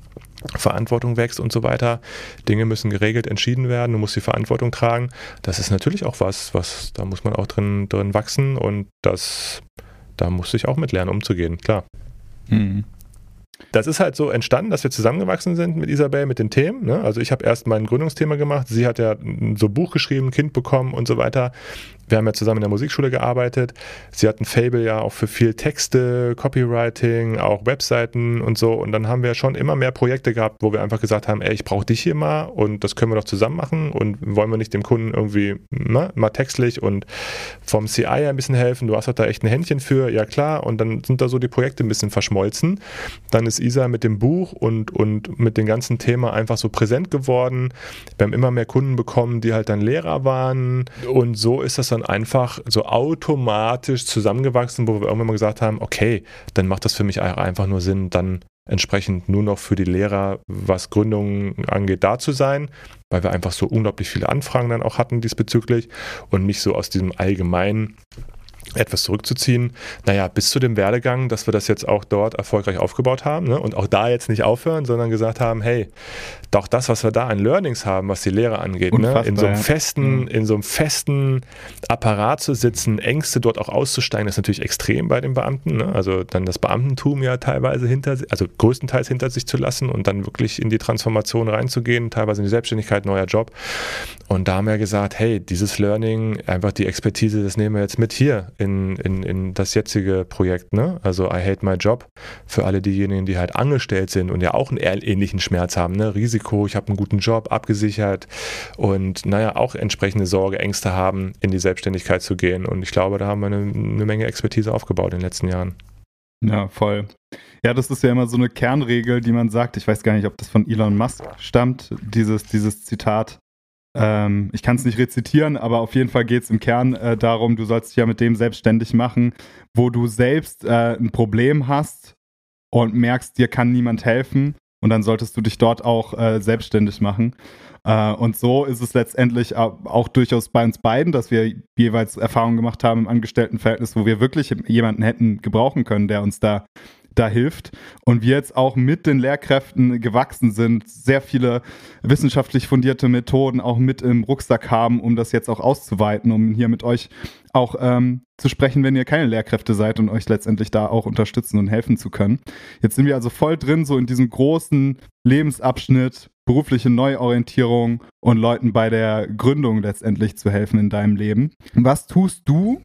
Verantwortung wächst und so weiter. Dinge müssen geregelt entschieden werden, du musst die Verantwortung tragen. Das ist natürlich auch was, was da muss man auch drin, drin wachsen und das, da musste ich auch mit lernen, umzugehen, klar. Mhm. Das ist halt so entstanden, dass wir zusammengewachsen sind mit Isabel, mit den Themen. Ne? Also ich habe erst mein Gründungsthema gemacht, sie hat ja so ein Buch geschrieben, Kind bekommen und so weiter. Wir haben ja zusammen in der Musikschule gearbeitet. Sie hat ein Faible ja auch für viel Texte, Copywriting, auch Webseiten und so. Und dann haben wir schon immer mehr Projekte gehabt, wo wir einfach gesagt haben, ey, ich brauche dich hier mal und das können wir doch zusammen machen und wollen wir nicht dem Kunden irgendwie ne, mal textlich und vom C I ein bisschen helfen. Du hast doch da echt ein Händchen für, ja klar. Und dann sind da so die Projekte ein bisschen verschmolzen. Dann ist Isa mit dem Buch und, und mit dem ganzen Thema einfach so präsent geworden. Wir haben immer mehr Kunden bekommen, die halt dann Lehrer waren und so ist das dann einfach so automatisch zusammengewachsen, wo wir irgendwann mal gesagt haben, okay, dann macht das für mich einfach nur Sinn, dann entsprechend nur noch für die Lehrer, was Gründungen angeht, da zu sein, weil wir einfach so unglaublich viele Anfragen dann auch hatten diesbezüglich und mich so aus diesem allgemeinen etwas zurückzuziehen, naja, bis zu dem Werdegang, dass wir das jetzt auch dort erfolgreich aufgebaut haben ne? Und auch da jetzt nicht aufhören, sondern gesagt haben, hey, doch das, was wir da an Learnings haben, was die Lehre angeht, ne? in so einem festen, in so einem festen Apparat zu sitzen, Ängste dort auch auszusteigen, ist natürlich extrem bei den Beamten, ne? Also dann das Beamtentum ja teilweise hinter, also größtenteils hinter sich zu lassen und dann wirklich in die Transformation reinzugehen, teilweise in die Selbstständigkeit, neuer Job. Und da haben wir gesagt, hey, dieses Learning, einfach die Expertise, das nehmen wir jetzt mit hier in, in, in das jetzige Projekt, ne? Also I hate my job für alle diejenigen, die halt angestellt sind und ja auch einen ähnlichen Schmerz haben, ne? Risiko, ich habe einen guten Job, abgesichert und naja, auch entsprechende Sorge, Ängste haben, in die Selbstständigkeit zu gehen. Und ich glaube, da haben wir eine, eine Menge Expertise aufgebaut in den letzten Jahren. Ja, voll. Ja, das ist ja immer so eine Kernregel, die man sagt. Ich weiß gar nicht, ob das von Elon Musk stammt, dieses, dieses Zitat. Ähm, ich kann es nicht rezitieren, aber auf jeden Fall geht es im Kern äh, darum, du sollst dich ja mit dem selbstständig machen, wo du selbst äh, ein Problem hast und merkst, dir kann niemand helfen und dann solltest du dich dort auch äh, selbstständig machen. Äh, und so ist es letztendlich auch durchaus bei uns beiden, dass wir jeweils Erfahrungen gemacht haben im Angestelltenverhältnis, wo wir wirklich jemanden hätten gebrauchen können, der uns da da hilft und wir jetzt auch mit den Lehrkräften gewachsen sind, sehr viele wissenschaftlich fundierte Methoden auch mit im Rucksack haben, um das jetzt auch auszuweiten, um hier mit euch auch ähm, zu sprechen, wenn ihr keine Lehrkräfte seid und euch letztendlich da auch unterstützen und helfen zu können. Jetzt sind wir also voll drin, so in diesem großen Lebensabschnitt, berufliche Neuorientierung und Leuten bei der Gründung letztendlich zu helfen in deinem Leben. Was tust du,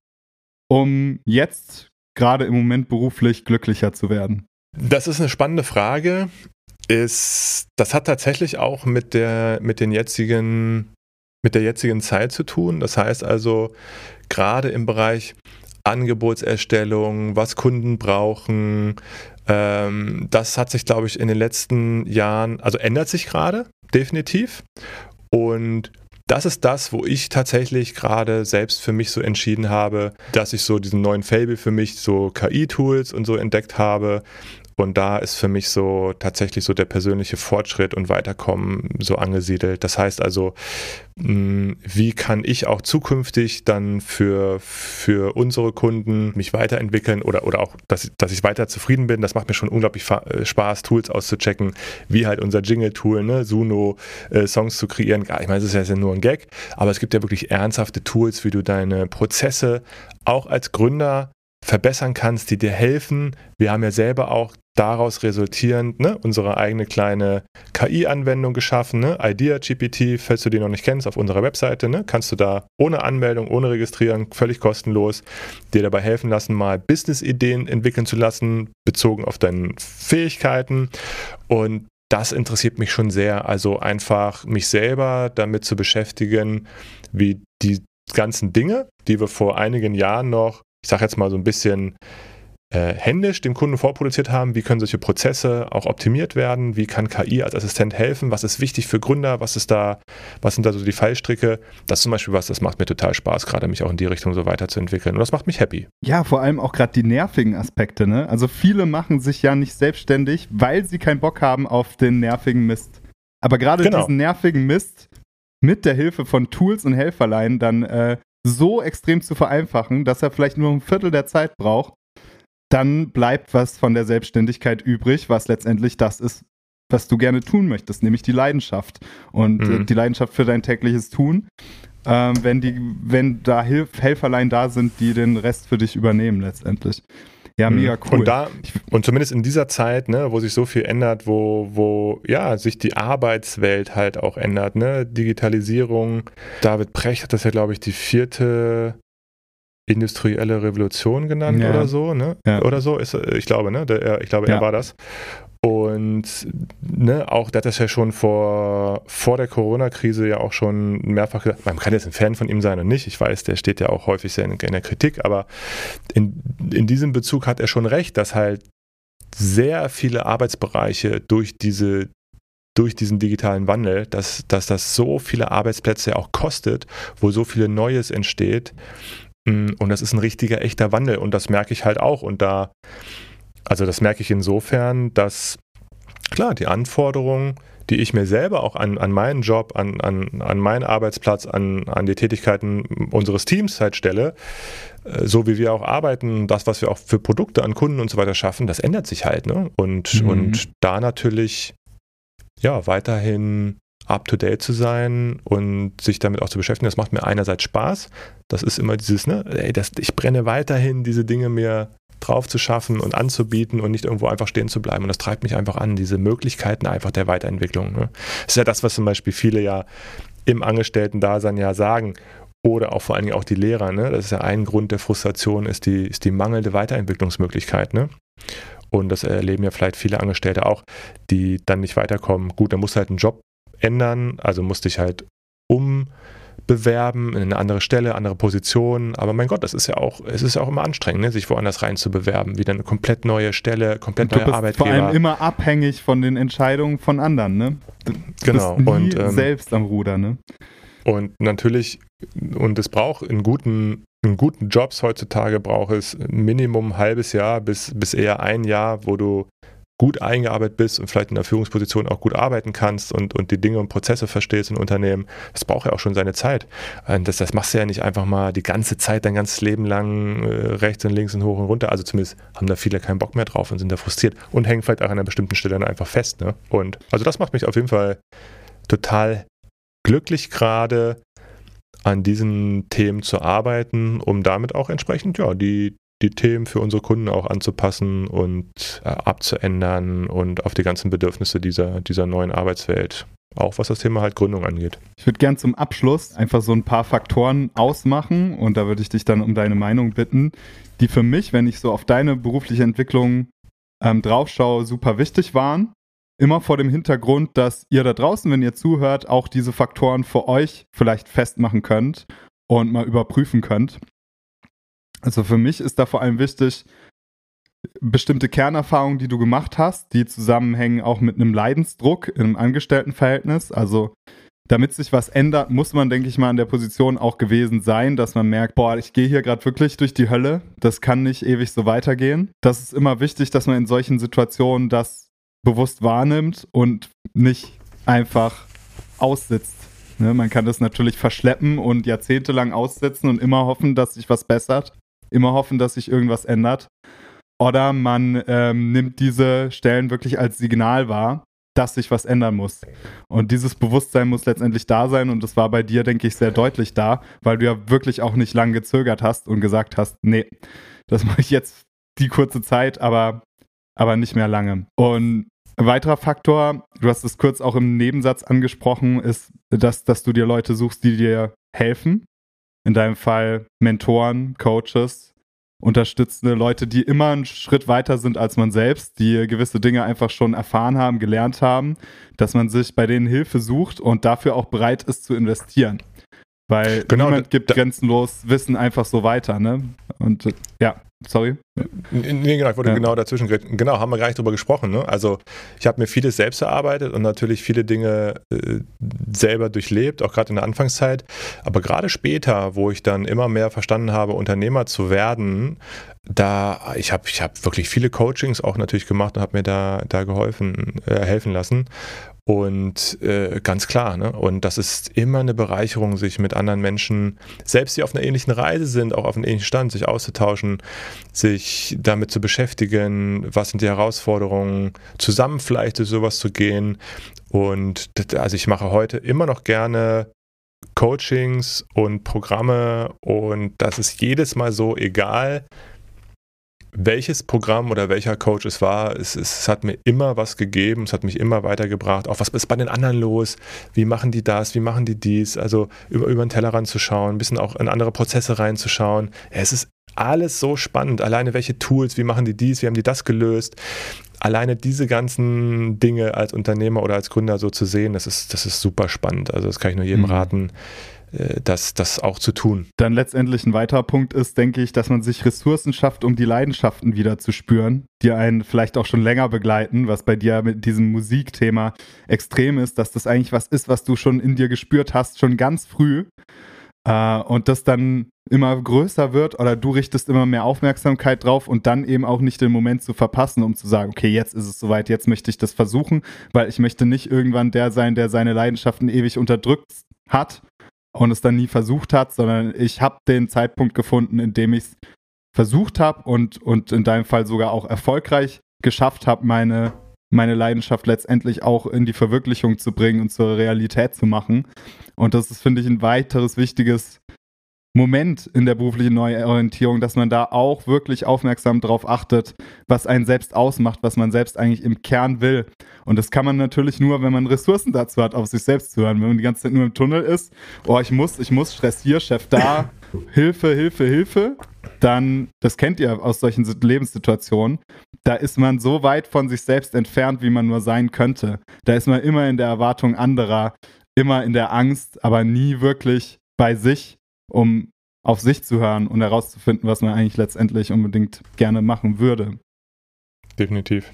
um jetzt gerade im Moment beruflich glücklicher zu werden? Das ist eine spannende Frage. Ist, das hat tatsächlich auch mit der, mit den jetzigen, mit der jetzigen Zeit zu tun. Das heißt also, gerade im Bereich Angebotserstellung, was Kunden brauchen, ähm, das hat sich, glaube ich, in den letzten Jahren, also ändert sich gerade, definitiv. Und das ist das, wo ich tatsächlich gerade selbst für mich so entschieden habe, dass ich so diesen neuen Faible für mich, so K I-Tools und so entdeckt habe. Und da ist für mich so tatsächlich so der persönliche Fortschritt und Weiterkommen so angesiedelt. Das heißt also, wie kann ich auch zukünftig dann für, für unsere Kunden mich weiterentwickeln oder, oder auch, dass, dass ich weiter zufrieden bin. Das macht mir schon unglaublich Spaß, Tools auszuchecken, wie halt unser Jingle-Tool, ne, Suno, äh, Songs zu kreieren. Ich meine, es ist ja nur ein Gag, aber es gibt ja wirklich ernsthafte Tools, wie du deine Prozesse auch als Gründer verbessern kannst, die dir helfen. Wir haben ja selber auch daraus resultierend ne, unsere eigene kleine K I-Anwendung geschaffen, ne? Idea G P T, falls du die noch nicht kennst, auf unserer Webseite, ne, kannst du da ohne Anmeldung, ohne Registrieren, völlig kostenlos dir dabei helfen lassen, mal Business-Ideen entwickeln zu lassen, bezogen auf deine Fähigkeiten. Und das interessiert mich schon sehr, also einfach mich selber damit zu beschäftigen, wie die ganzen Dinge, die wir vor einigen Jahren noch, ich sage jetzt mal so ein bisschen äh, händisch dem Kunden vorproduziert haben, wie können solche Prozesse auch optimiert werden, wie kann K I als Assistent helfen, was ist wichtig für Gründer, was ist da, was sind da so die Fallstricke, das ist zum Beispiel was, das macht mir total Spaß, gerade mich auch in die Richtung so weiterzuentwickeln und das macht mich happy. Ja, vor allem auch gerade die nervigen Aspekte, ne? Also viele machen sich ja nicht selbstständig, weil sie keinen Bock haben auf den nervigen Mist. Aber gerade genau. diesen nervigen Mist mit der Hilfe von Tools und Helferlein dann äh, so extrem zu vereinfachen, dass er vielleicht nur ein Viertel der Zeit braucht, dann bleibt was von der Selbstständigkeit übrig, was letztendlich das ist, was du gerne tun möchtest, nämlich die Leidenschaft und mhm. äh, die Leidenschaft für dein tägliches Tun, ähm, wenn die, wenn da Hilf- Helferlein da sind, die den Rest für dich übernehmen letztendlich. Ja, mega cool. Und da, und zumindest in dieser Zeit, ne, wo sich so viel ändert, wo, wo, ja, sich die Arbeitswelt halt auch ändert, ne, Digitalisierung. David Precht hat das ja, glaube ich, die vierte industrielle Revolution genannt ja. oder so, ne, ja. oder so, ist, ich glaube, ne, der, ich glaube, er ja. war das. Und ne, auch der hat das ja schon vor, vor der Corona-Krise ja auch schon mehrfach gesagt, man kann jetzt ein Fan von ihm sein und nicht, ich weiß, der steht ja auch häufig sehr in, in der Kritik, aber in, in diesem Bezug hat er schon recht, dass halt sehr viele Arbeitsbereiche durch diese durch diesen digitalen Wandel, dass, dass das so viele Arbeitsplätze auch kostet, wo so viel Neues entsteht, und das ist ein richtiger, echter Wandel und das merke ich halt auch und da Also das merke ich insofern, dass, klar, die Anforderungen, die ich mir selber auch an, an meinen Job, an, an, an meinen Arbeitsplatz, an, an die Tätigkeiten unseres Teams halt stelle, so wie wir auch arbeiten, das, was wir auch für Produkte an Kunden und so weiter schaffen, das ändert sich halt. Ne? Und, mhm. und da natürlich ja weiterhin up-to-date zu sein und sich damit auch zu beschäftigen, das macht mir einerseits Spaß. Das ist immer dieses, ne, ey, das, ich brenne weiterhin, diese Dinge mir drauf zu schaffen und anzubieten und nicht irgendwo einfach stehen zu bleiben. Und das treibt mich einfach an, diese Möglichkeiten einfach der Weiterentwicklung. Ne? Das ist ja das, was zum Beispiel viele ja im Angestellten-Dasein ja sagen oder auch vor allen Dingen auch die Lehrer. Ne? Das ist ja ein Grund der Frustration, ist die, ist die mangelnde Weiterentwicklungsmöglichkeit. Ne? Und das erleben ja vielleicht viele Angestellte auch, die dann nicht weiterkommen. Gut, dann musst du halt einen Job ändern, also musst dich halt um bewerben, in eine andere Stelle, andere Position, aber mein Gott, das ist ja auch, es ist ja auch immer anstrengend, ne, sich woanders rein zu bewerben, wieder eine komplett neue Stelle, komplett neue Arbeitgeber. Vor allem immer abhängig von den Entscheidungen von anderen, ne? Du genau. bist nie und ähm, selbst am Ruder, ne? Und natürlich, und es braucht in guten, in guten Jobs heutzutage braucht es Minimum ein halbes Jahr bis, bis eher ein Jahr, wo du gut eingearbeitet bist und vielleicht in der Führungsposition auch gut arbeiten kannst und, und die Dinge und Prozesse verstehst in Unternehmen. Das braucht ja auch schon seine Zeit. Das, das machst du ja nicht einfach mal die ganze Zeit, dein ganzes Leben lang äh, rechts und links und hoch und runter. Also zumindest haben da viele keinen Bock mehr drauf und sind da frustriert und hängen vielleicht auch an einer bestimmten Stelle dann einfach fest. Ne? Und also das macht mich auf jeden Fall total glücklich, gerade an diesen Themen zu arbeiten, um damit auch entsprechend ja die die Themen für unsere Kunden auch anzupassen und äh, abzuändern und auf die ganzen Bedürfnisse dieser, dieser neuen Arbeitswelt, auch was das Thema halt Gründung angeht. Ich würde gern zum Abschluss einfach so ein paar Faktoren ausmachen und da würde ich dich dann um deine Meinung bitten, die für mich, wenn ich so auf deine berufliche Entwicklung ähm, draufschaue, super wichtig waren. Immer vor dem Hintergrund, dass ihr da draußen, wenn ihr zuhört, auch diese Faktoren für euch vielleicht festmachen könnt und mal überprüfen könnt. Also für mich ist da vor allem wichtig, bestimmte Kernerfahrungen, die du gemacht hast, die zusammenhängen auch mit einem Leidensdruck in einem Angestelltenverhältnis. Also damit sich was ändert, muss man, denke ich mal, an der Position auch gewesen sein, dass man merkt, boah, ich gehe hier gerade wirklich durch die Hölle, das kann nicht ewig so weitergehen. Das ist immer wichtig, dass man in solchen Situationen das bewusst wahrnimmt und nicht einfach aussitzt. Ne, man kann das natürlich verschleppen und jahrzehntelang aussitzen und immer hoffen, dass sich was bessert. Immer hoffen, dass sich irgendwas ändert. Oder man ähm, nimmt diese Stellen wirklich als Signal wahr, dass sich was ändern muss. Und dieses Bewusstsein muss letztendlich da sein und das war bei dir, denke ich, sehr deutlich da, weil du ja wirklich auch nicht lange gezögert hast und gesagt hast, nee, das mache ich jetzt die kurze Zeit, aber, aber nicht mehr lange. Und ein weiterer Faktor, du hast es kurz auch im Nebensatz angesprochen, ist, dass, dass du dir Leute suchst, die dir helfen. In deinem Fall Mentoren, Coaches, unterstützende Leute, die immer einen Schritt weiter sind als man selbst, die gewisse Dinge einfach schon erfahren haben, gelernt haben, dass man sich bei denen Hilfe sucht und dafür auch bereit ist zu investieren. Weil genau, niemand gibt grenzenlos Wissen einfach so weiter, ne? Und ja, sorry. Nee, genau, ich wollte ja. genau dazwischen, genau, haben wir gar nicht drüber gesprochen, ne? Also ich habe mir vieles selbst erarbeitet und natürlich viele Dinge äh, selber durchlebt, auch gerade in der Anfangszeit, aber gerade später, wo ich dann immer mehr verstanden habe, Unternehmer zu werden, da, ich habe ich hab wirklich viele Coachings auch natürlich gemacht und habe mir da, da geholfen, äh, helfen lassen. Und äh, ganz klar, ne? Und das ist immer eine Bereicherung, sich mit anderen Menschen, selbst die auf einer ähnlichen Reise sind, auch auf einem ähnlichen Stand, sich auszutauschen, sich damit zu beschäftigen, was sind die Herausforderungen, zusammen vielleicht durch sowas zu gehen. Und das, also ich mache heute immer noch gerne Coachings und Programme und das ist jedes Mal so, egal welches Programm oder welcher Coach es war, es, es hat mir immer was gegeben, es hat mich immer weitergebracht. Auch was ist bei den anderen los? Wie machen die das? Wie machen die dies? Also über, über den Tellerrand zu schauen, ein bisschen auch in andere Prozesse reinzuschauen. Ja, es ist alles so spannend. Alleine welche Tools, wie machen die dies? Wie haben die das gelöst? Alleine diese ganzen Dinge als Unternehmer oder als Gründer so zu sehen, das ist, das ist super spannend. Also das kann ich nur jedem mhm. raten, Das, das auch zu tun. Dann letztendlich ein weiterer Punkt ist, denke ich, dass man sich Ressourcen schafft, um die Leidenschaften wieder zu spüren, die einen vielleicht auch schon länger begleiten, was bei dir mit diesem Musikthema extrem ist, dass das eigentlich was ist, was du schon in dir gespürt hast, schon ganz früh äh, und das dann immer größer wird oder du richtest immer mehr Aufmerksamkeit drauf und dann eben auch nicht den Moment zu verpassen, um zu sagen, okay, jetzt ist es soweit, jetzt möchte ich das versuchen, weil ich möchte nicht irgendwann der sein, der seine Leidenschaften ewig unterdrückt hat und es dann nie versucht hat, sondern ich habe den Zeitpunkt gefunden, in dem ich es versucht habe und, und in deinem Fall sogar auch erfolgreich geschafft habe, meine, meine Leidenschaft letztendlich auch in die Verwirklichung zu bringen und zur Realität zu machen. Und das ist, finde ich, ein weiteres wichtiges Moment in der beruflichen Neuorientierung, dass man da auch wirklich aufmerksam drauf achtet, was einen selbst ausmacht, was man selbst eigentlich im Kern will. Und das kann man natürlich nur, wenn man Ressourcen dazu hat, auf sich selbst zu hören. Wenn man die ganze Zeit nur im Tunnel ist, oh, ich muss, ich muss, Stress hier, Chef da, Hilfe, Hilfe, Hilfe, dann, das kennt ihr aus solchen Lebenssituationen, da ist man so weit von sich selbst entfernt, wie man nur sein könnte. Da ist man immer in der Erwartung anderer, immer in der Angst, aber nie wirklich bei sich, um auf sich zu hören und herauszufinden, was man eigentlich letztendlich unbedingt gerne machen würde. Definitiv.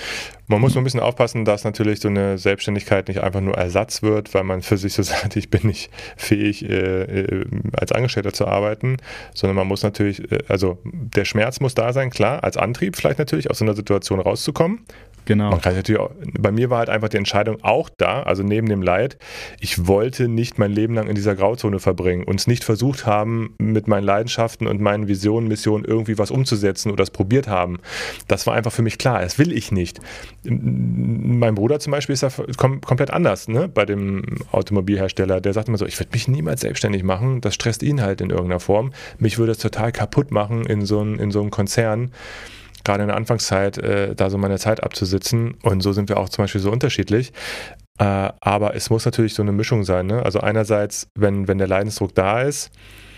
Man muss nur ein bisschen aufpassen, dass natürlich so eine Selbstständigkeit nicht einfach nur Ersatz wird, weil man für sich so sagt, ich bin nicht fähig, äh, als Angestellter zu arbeiten, sondern man muss natürlich, äh, also der Schmerz muss da sein, klar, als Antrieb vielleicht natürlich aus so einer Situation rauszukommen. Genau. Man kann natürlich auch, bei mir war halt einfach die Entscheidung auch da, also neben dem Leid, ich wollte nicht mein Leben lang in dieser Grauzone verbringen und es nicht versucht haben, mit meinen Leidenschaften und meinen Visionen, Missionen irgendwie was umzusetzen oder es probiert haben. Das war einfach für mich klar, das will ich nicht. Mein Bruder zum Beispiel ist da kom- komplett anders, ne? Bei dem Automobilhersteller, der sagt immer so, ich würde mich niemals selbstständig machen, das stresst ihn halt in irgendeiner Form. Mich würde es total kaputt machen in so, ein, in so einem Konzern, gerade in der Anfangszeit, äh, da so meine Zeit abzusitzen. Und so sind wir auch zum Beispiel so unterschiedlich. Äh, aber es muss natürlich so eine Mischung sein. Ne? Also einerseits, wenn, wenn der Leidensdruck da ist,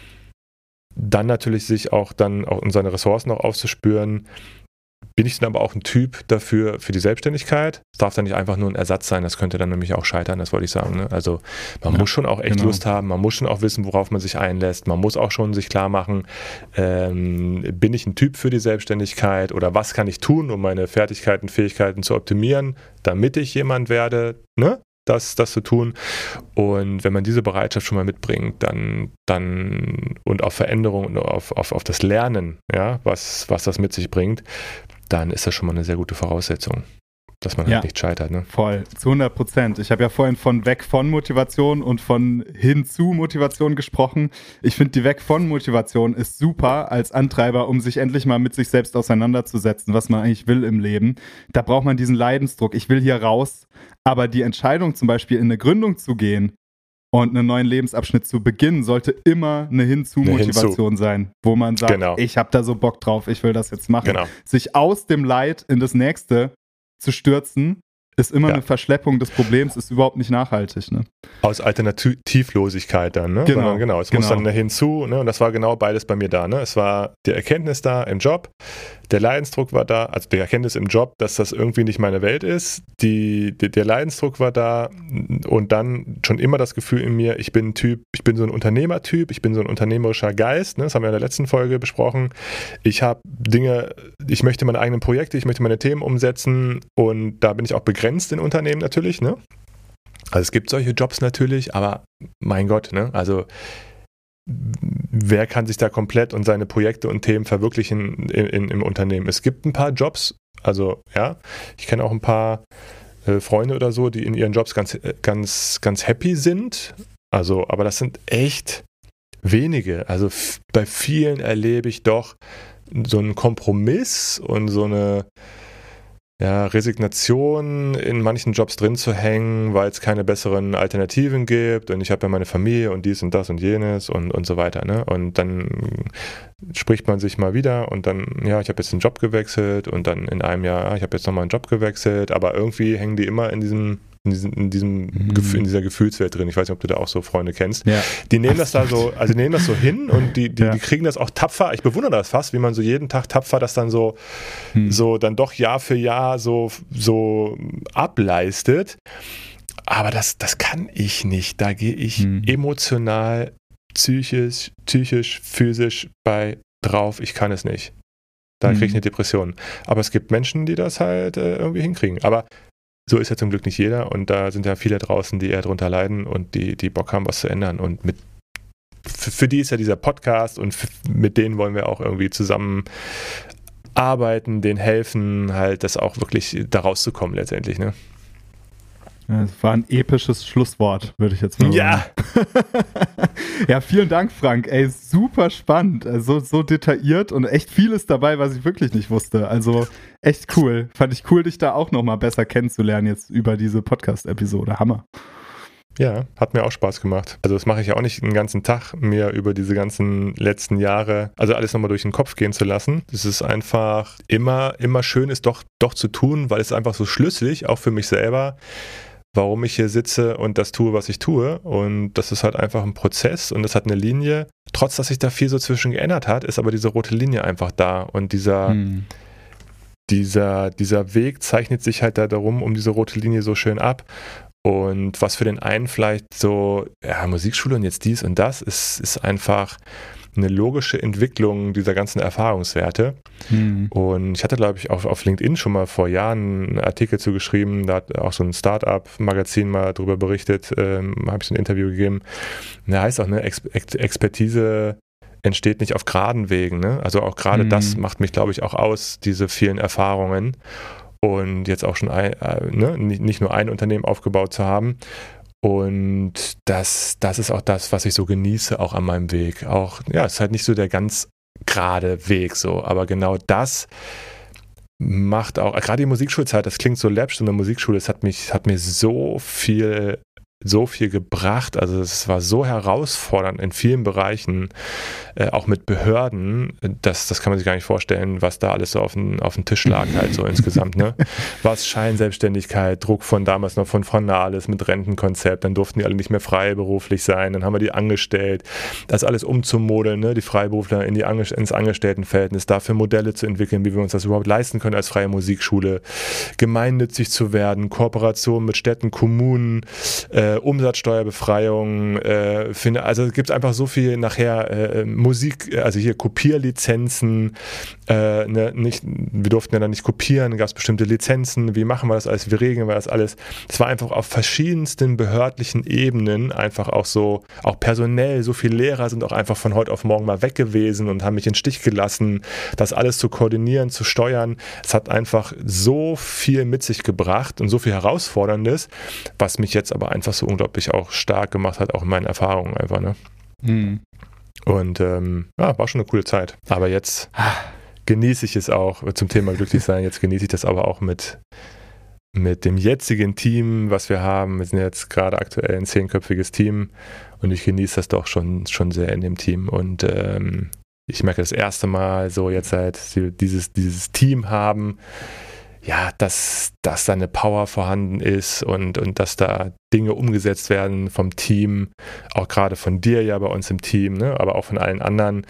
dann natürlich sich auch dann auch in seine Ressourcen auch aufzuspüren. Bin ich dann aber auch ein Typ dafür, für die Selbstständigkeit? Es darf dann nicht einfach nur ein Ersatz sein, das könnte dann nämlich auch scheitern, das wollte ich sagen. Ne? Also man ja, muss schon auch echt genau. Lust haben, man muss schon auch wissen, worauf man sich einlässt, man muss auch schon sich klar machen, ähm, bin ich ein Typ für die Selbstständigkeit oder was kann ich tun, um meine Fertigkeiten, Fähigkeiten zu optimieren, damit ich jemand werde, ne? Das, das zu tun. Und wenn man diese Bereitschaft schon mal mitbringt, dann, dann und auf Veränderung und auf, auf, auf das Lernen, ja, was, was das mit sich bringt, dann ist das schon mal eine sehr gute Voraussetzung, dass man halt ja, nicht scheitert. Ne? Voll, zu hundert Prozent. Ich habe ja vorhin von weg von Motivation und von hin zu Motivation gesprochen. Ich finde, die weg von Motivation ist super als Antreiber, um sich endlich mal mit sich selbst auseinanderzusetzen, was man eigentlich will im Leben. Da braucht man diesen Leidensdruck. Ich will hier raus, aber die Entscheidung zum Beispiel in eine Gründung zu gehen und einen neuen Lebensabschnitt zu beginnen, sollte immer eine Hinzu-Motivation sein, wo man sagt, genau. ich habe da so Bock drauf, ich will das jetzt machen. Genau. Sich aus dem Leid in das Nächste zu stürzen, ist immer ja. eine Verschleppung des Problems, ist überhaupt nicht nachhaltig. Ne? Aus Alternativlosigkeit dann, ne? Genau, Sondern, genau. Es genau. muss dann hinzu, ne? Und das war genau beides bei mir da. Ne? Es war die Erkenntnis da im Job, der Leidensdruck war da, also die Erkenntnis im Job, dass das irgendwie nicht meine Welt ist, die, die, der Leidensdruck war da und dann schon immer das Gefühl in mir, ich bin ein Typ, ich bin so ein Unternehmertyp, ich bin so ein unternehmerischer Geist, ne? Das haben wir in der letzten Folge besprochen. Ich habe Dinge, ich möchte meine eigenen Projekte, ich möchte meine Themen umsetzen und da bin ich auch begrenzt in Unternehmen natürlich, ne? Also es gibt solche Jobs natürlich, aber mein Gott, ne? Also wer kann sich da komplett und seine Projekte und Themen verwirklichen in, in, im Unternehmen? Es gibt ein paar Jobs, also ja, ich kenne auch ein paar äh, Freunde oder so, die in ihren Jobs ganz, ganz, ganz happy sind. Also, aber das sind echt wenige. Also f- bei vielen erlebe ich doch so einen Kompromiss und so eine ja, Resignation, in manchen Jobs drin zu hängen, weil es keine besseren Alternativen gibt und ich habe ja meine Familie und dies und das und jenes und, und so weiter. Ne? Und dann spricht man sich mal wieder und dann, ja, ich habe jetzt einen Job gewechselt und dann in einem Jahr, ich habe jetzt nochmal einen Job gewechselt, aber irgendwie hängen die immer in diesem in, diesem, in, diesem Mhm. Gef- in dieser Gefühlswelt drin. Ich weiß nicht, ob du da auch so Freunde kennst. Ja. Die nehmen das da so, also die nehmen das so hin und die, die, Ja. die kriegen das auch tapfer. Ich bewundere das fast, wie man so jeden Tag tapfer das dann so, Hm. so dann doch Jahr für Jahr so, so ableistet. Aber das, das kann ich nicht. Da gehe ich Hm. emotional, psychisch, psychisch, physisch bei drauf. Ich kann es nicht. Da kriege ich Hm. eine Depression. Aber es gibt Menschen, die das halt äh, irgendwie hinkriegen. Aber so ist ja zum Glück nicht jeder und da sind ja viele draußen, die eher drunter leiden und die, die Bock haben, was zu ändern. Und mit für, für die ist ja dieser Podcast und f- mit denen wollen wir auch irgendwie zusammen arbeiten, denen helfen, halt das auch wirklich da rauszukommen letztendlich. Ne? Ja, das war ein episches Schlusswort, würde ich jetzt mal Ja. sagen. Ja, vielen Dank, Frank. Ey, super spannend. Also so detailliert und echt vieles dabei, was ich wirklich nicht wusste. Also echt cool. Fand ich cool, dich da auch nochmal besser kennenzulernen jetzt über diese Podcast-Episode. Hammer. Ja, hat mir auch Spaß gemacht. Also das mache ich ja auch nicht den ganzen Tag, mir über diese ganzen letzten Jahre, also alles nochmal durch den Kopf gehen zu lassen. Es ist einfach immer, immer schön, es doch, doch zu tun, weil es einfach so schlüssig, auch für mich selber, warum ich hier sitze und das tue, was ich tue. Und das ist halt einfach ein Prozess und das hat eine Linie. Trotz, dass sich da viel so zwischen geändert hat, ist aber diese rote Linie einfach da. Und dieser, Hm. dieser, dieser Weg zeichnet sich halt da darum, um diese rote Linie so schön ab. Und was für den einen vielleicht so, ja, Musikschule und jetzt dies und das, ist, ist einfach eine logische Entwicklung dieser ganzen Erfahrungswerte. Hm. Und ich hatte, glaube ich, auf, auf LinkedIn schon mal vor Jahren einen Artikel zu geschrieben, da hat auch so ein Start-up-Magazin mal drüber berichtet, ähm, habe ich so ein Interview gegeben. Und da heißt auch, ne, Ex Ex Expertise entsteht nicht auf geraden Wegen. Ne? Also auch gerade Mhm. das macht mich, glaube ich, auch aus, diese vielen Erfahrungen. Und jetzt auch schon ein, äh, ne, nicht, nicht nur ein Unternehmen aufgebaut zu haben. Und das, das ist auch das, was ich so genieße, auch an meinem Weg. Auch, ja, es ist halt nicht so der ganz gerade Weg so, aber genau das macht auch, gerade die Musikschulzeit, das klingt so läppisch, so eine Musikschule, es hat mich, hat mir so viel so viel gebracht, also es war so herausfordernd in vielen Bereichen, äh, auch mit Behörden, das, das kann man sich gar nicht vorstellen, was da alles so auf den, auf den Tisch lag halt so insgesamt, ne? Was Scheinselbstständigkeit, Druck von damals noch von Frau Nahles mit Rentenkonzept, dann durften die alle nicht mehr freiberuflich sein, dann haben wir die angestellt, das alles umzumodeln, ne? Die Freiberufler in die Ange- ins Angestelltenverhältnis, dafür Modelle zu entwickeln, wie wir uns das überhaupt leisten können als freie Musikschule, gemeinnützig zu werden, Kooperation mit Städten, Kommunen, äh, Umsatzsteuerbefreiung, äh, finde, also es gibt einfach so viel nachher äh, Musik, also hier Kopierlizenzen, äh, ne, nicht, wir durften ja dann nicht kopieren, gab es bestimmte Lizenzen, wie machen wir das alles, wie regeln wir das alles. Es war einfach auf verschiedensten behördlichen Ebenen einfach auch so, auch personell, so viele Lehrer sind auch einfach von heute auf morgen mal weg gewesen und haben mich in den Stich gelassen, das alles zu koordinieren, zu steuern. Es hat einfach so viel mit sich gebracht und so viel Herausforderndes, was mich jetzt aber einfach so unglaublich auch stark gemacht hat, auch in meinen Erfahrungen einfach, ne? Hm. Und ähm, ja, war schon eine coole Zeit. Aber jetzt genieße ich es auch, zum Thema glücklich sein, jetzt genieße ich das aber auch mit, mit dem jetzigen Team, was wir haben. Wir sind jetzt gerade aktuell ein zehnköpfiges Team und ich genieße das doch schon, schon sehr in dem Team. Und ähm, ich merke das erste Mal so jetzt seit wir dieses, dieses Team haben, ja, dass, dass da eine Power vorhanden ist und, und dass da Dinge umgesetzt werden vom Team, auch gerade von dir ja bei uns im Team, ne, aber auch von allen anderen,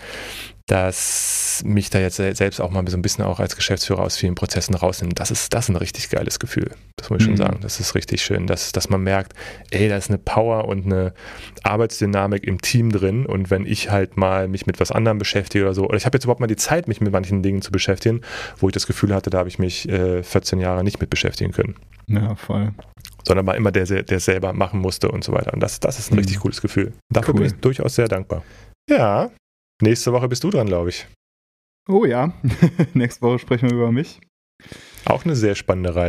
dass mich da jetzt selbst auch mal so ein bisschen auch als Geschäftsführer aus vielen Prozessen rausnimmt. Das ist, das ist ein richtig geiles Gefühl. Das muss ich schon Mhm. sagen. Das ist richtig schön, dass, dass man merkt, ey, da ist eine Power und eine Arbeitsdynamik im Team drin und wenn ich halt mal mich mit was anderem beschäftige oder so, oder ich habe jetzt überhaupt mal die Zeit, mich mit manchen Dingen zu beschäftigen, wo ich das Gefühl hatte, da habe ich mich äh, vierzehn Jahre nicht mit beschäftigen können. Ja, voll. Sondern war immer der, der selber machen musste und so weiter. Und das, das ist ein Mhm. richtig cooles Gefühl. Dafür Cool. bin ich durchaus sehr dankbar. Ja, nächste Woche bist du dran, glaube ich. Oh ja, nächste Woche sprechen wir über mich. Auch eine sehr spannende Reise.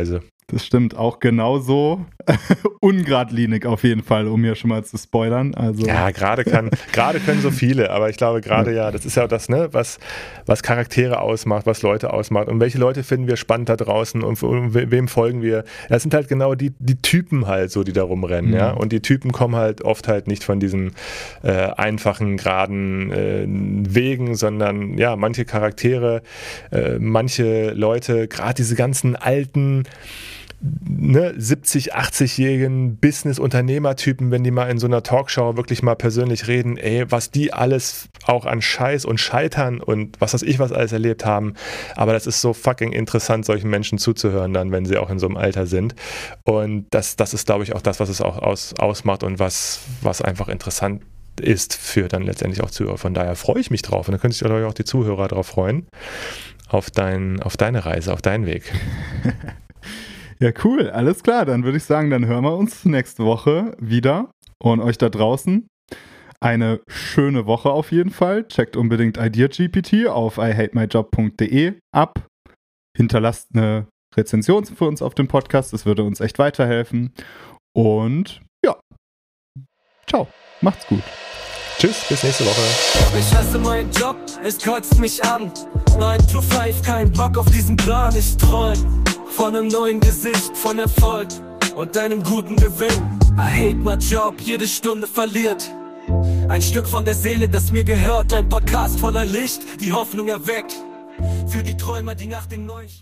Das stimmt, auch genauso ungeradlinig auf jeden Fall, um hier schon mal zu spoilern. Also. Ja, gerade kann, gerade können so viele, aber ich glaube gerade ja, das ist ja das, ne, was, was Charaktere ausmacht, was Leute ausmacht und welche Leute finden wir spannend da draußen und, und wem folgen wir. Das sind halt genau die, die Typen halt so, die da rumrennen, mhm. ja, und die Typen kommen halt oft halt nicht von diesen äh, einfachen, geraden äh, Wegen, sondern ja, manche Charaktere, äh, manche Leute, gerade diese ganzen alten Ne, siebzig-, achtzigjährigen Business-Unternehmertypen, wenn die mal in so einer Talkshow wirklich mal persönlich reden, ey, was die alles auch an Scheiß und Scheitern und was weiß ich was alles erlebt haben, aber das ist so fucking interessant, solchen Menschen zuzuhören dann, wenn sie auch in so einem Alter sind und das, das ist, glaube ich, auch das, was es auch aus, ausmacht und was, was einfach interessant ist für dann letztendlich auch Zuhörer. Von daher freue ich mich drauf und dann können sich auch die Zuhörer drauf freuen, auf, dein, auf deine Reise, auf deinen Weg. Ja, cool, alles klar. Dann würde ich sagen, dann hören wir uns nächste Woche wieder und euch da draußen eine schöne Woche auf jeden Fall. Checkt unbedingt IdeaGPT auf i hate my job punkt de ab. Hinterlasst eine Rezension für uns auf dem Podcast. Das würde uns echt weiterhelfen. Und ja, ciao, macht's gut. Tschüss, bis nächste Woche. Ich hasse meinen Job, es kotzt mich an. neun to five, kein Bock auf diesen Plan. Ich träum von einem neuen Gesicht, von Erfolg und einem guten Gewinn. I hate my job, jede Stunde verliert ein Stück von der Seele, das mir gehört. Ein Podcast voller Licht, die Hoffnung erweckt für die Träumer, die nach dem neuen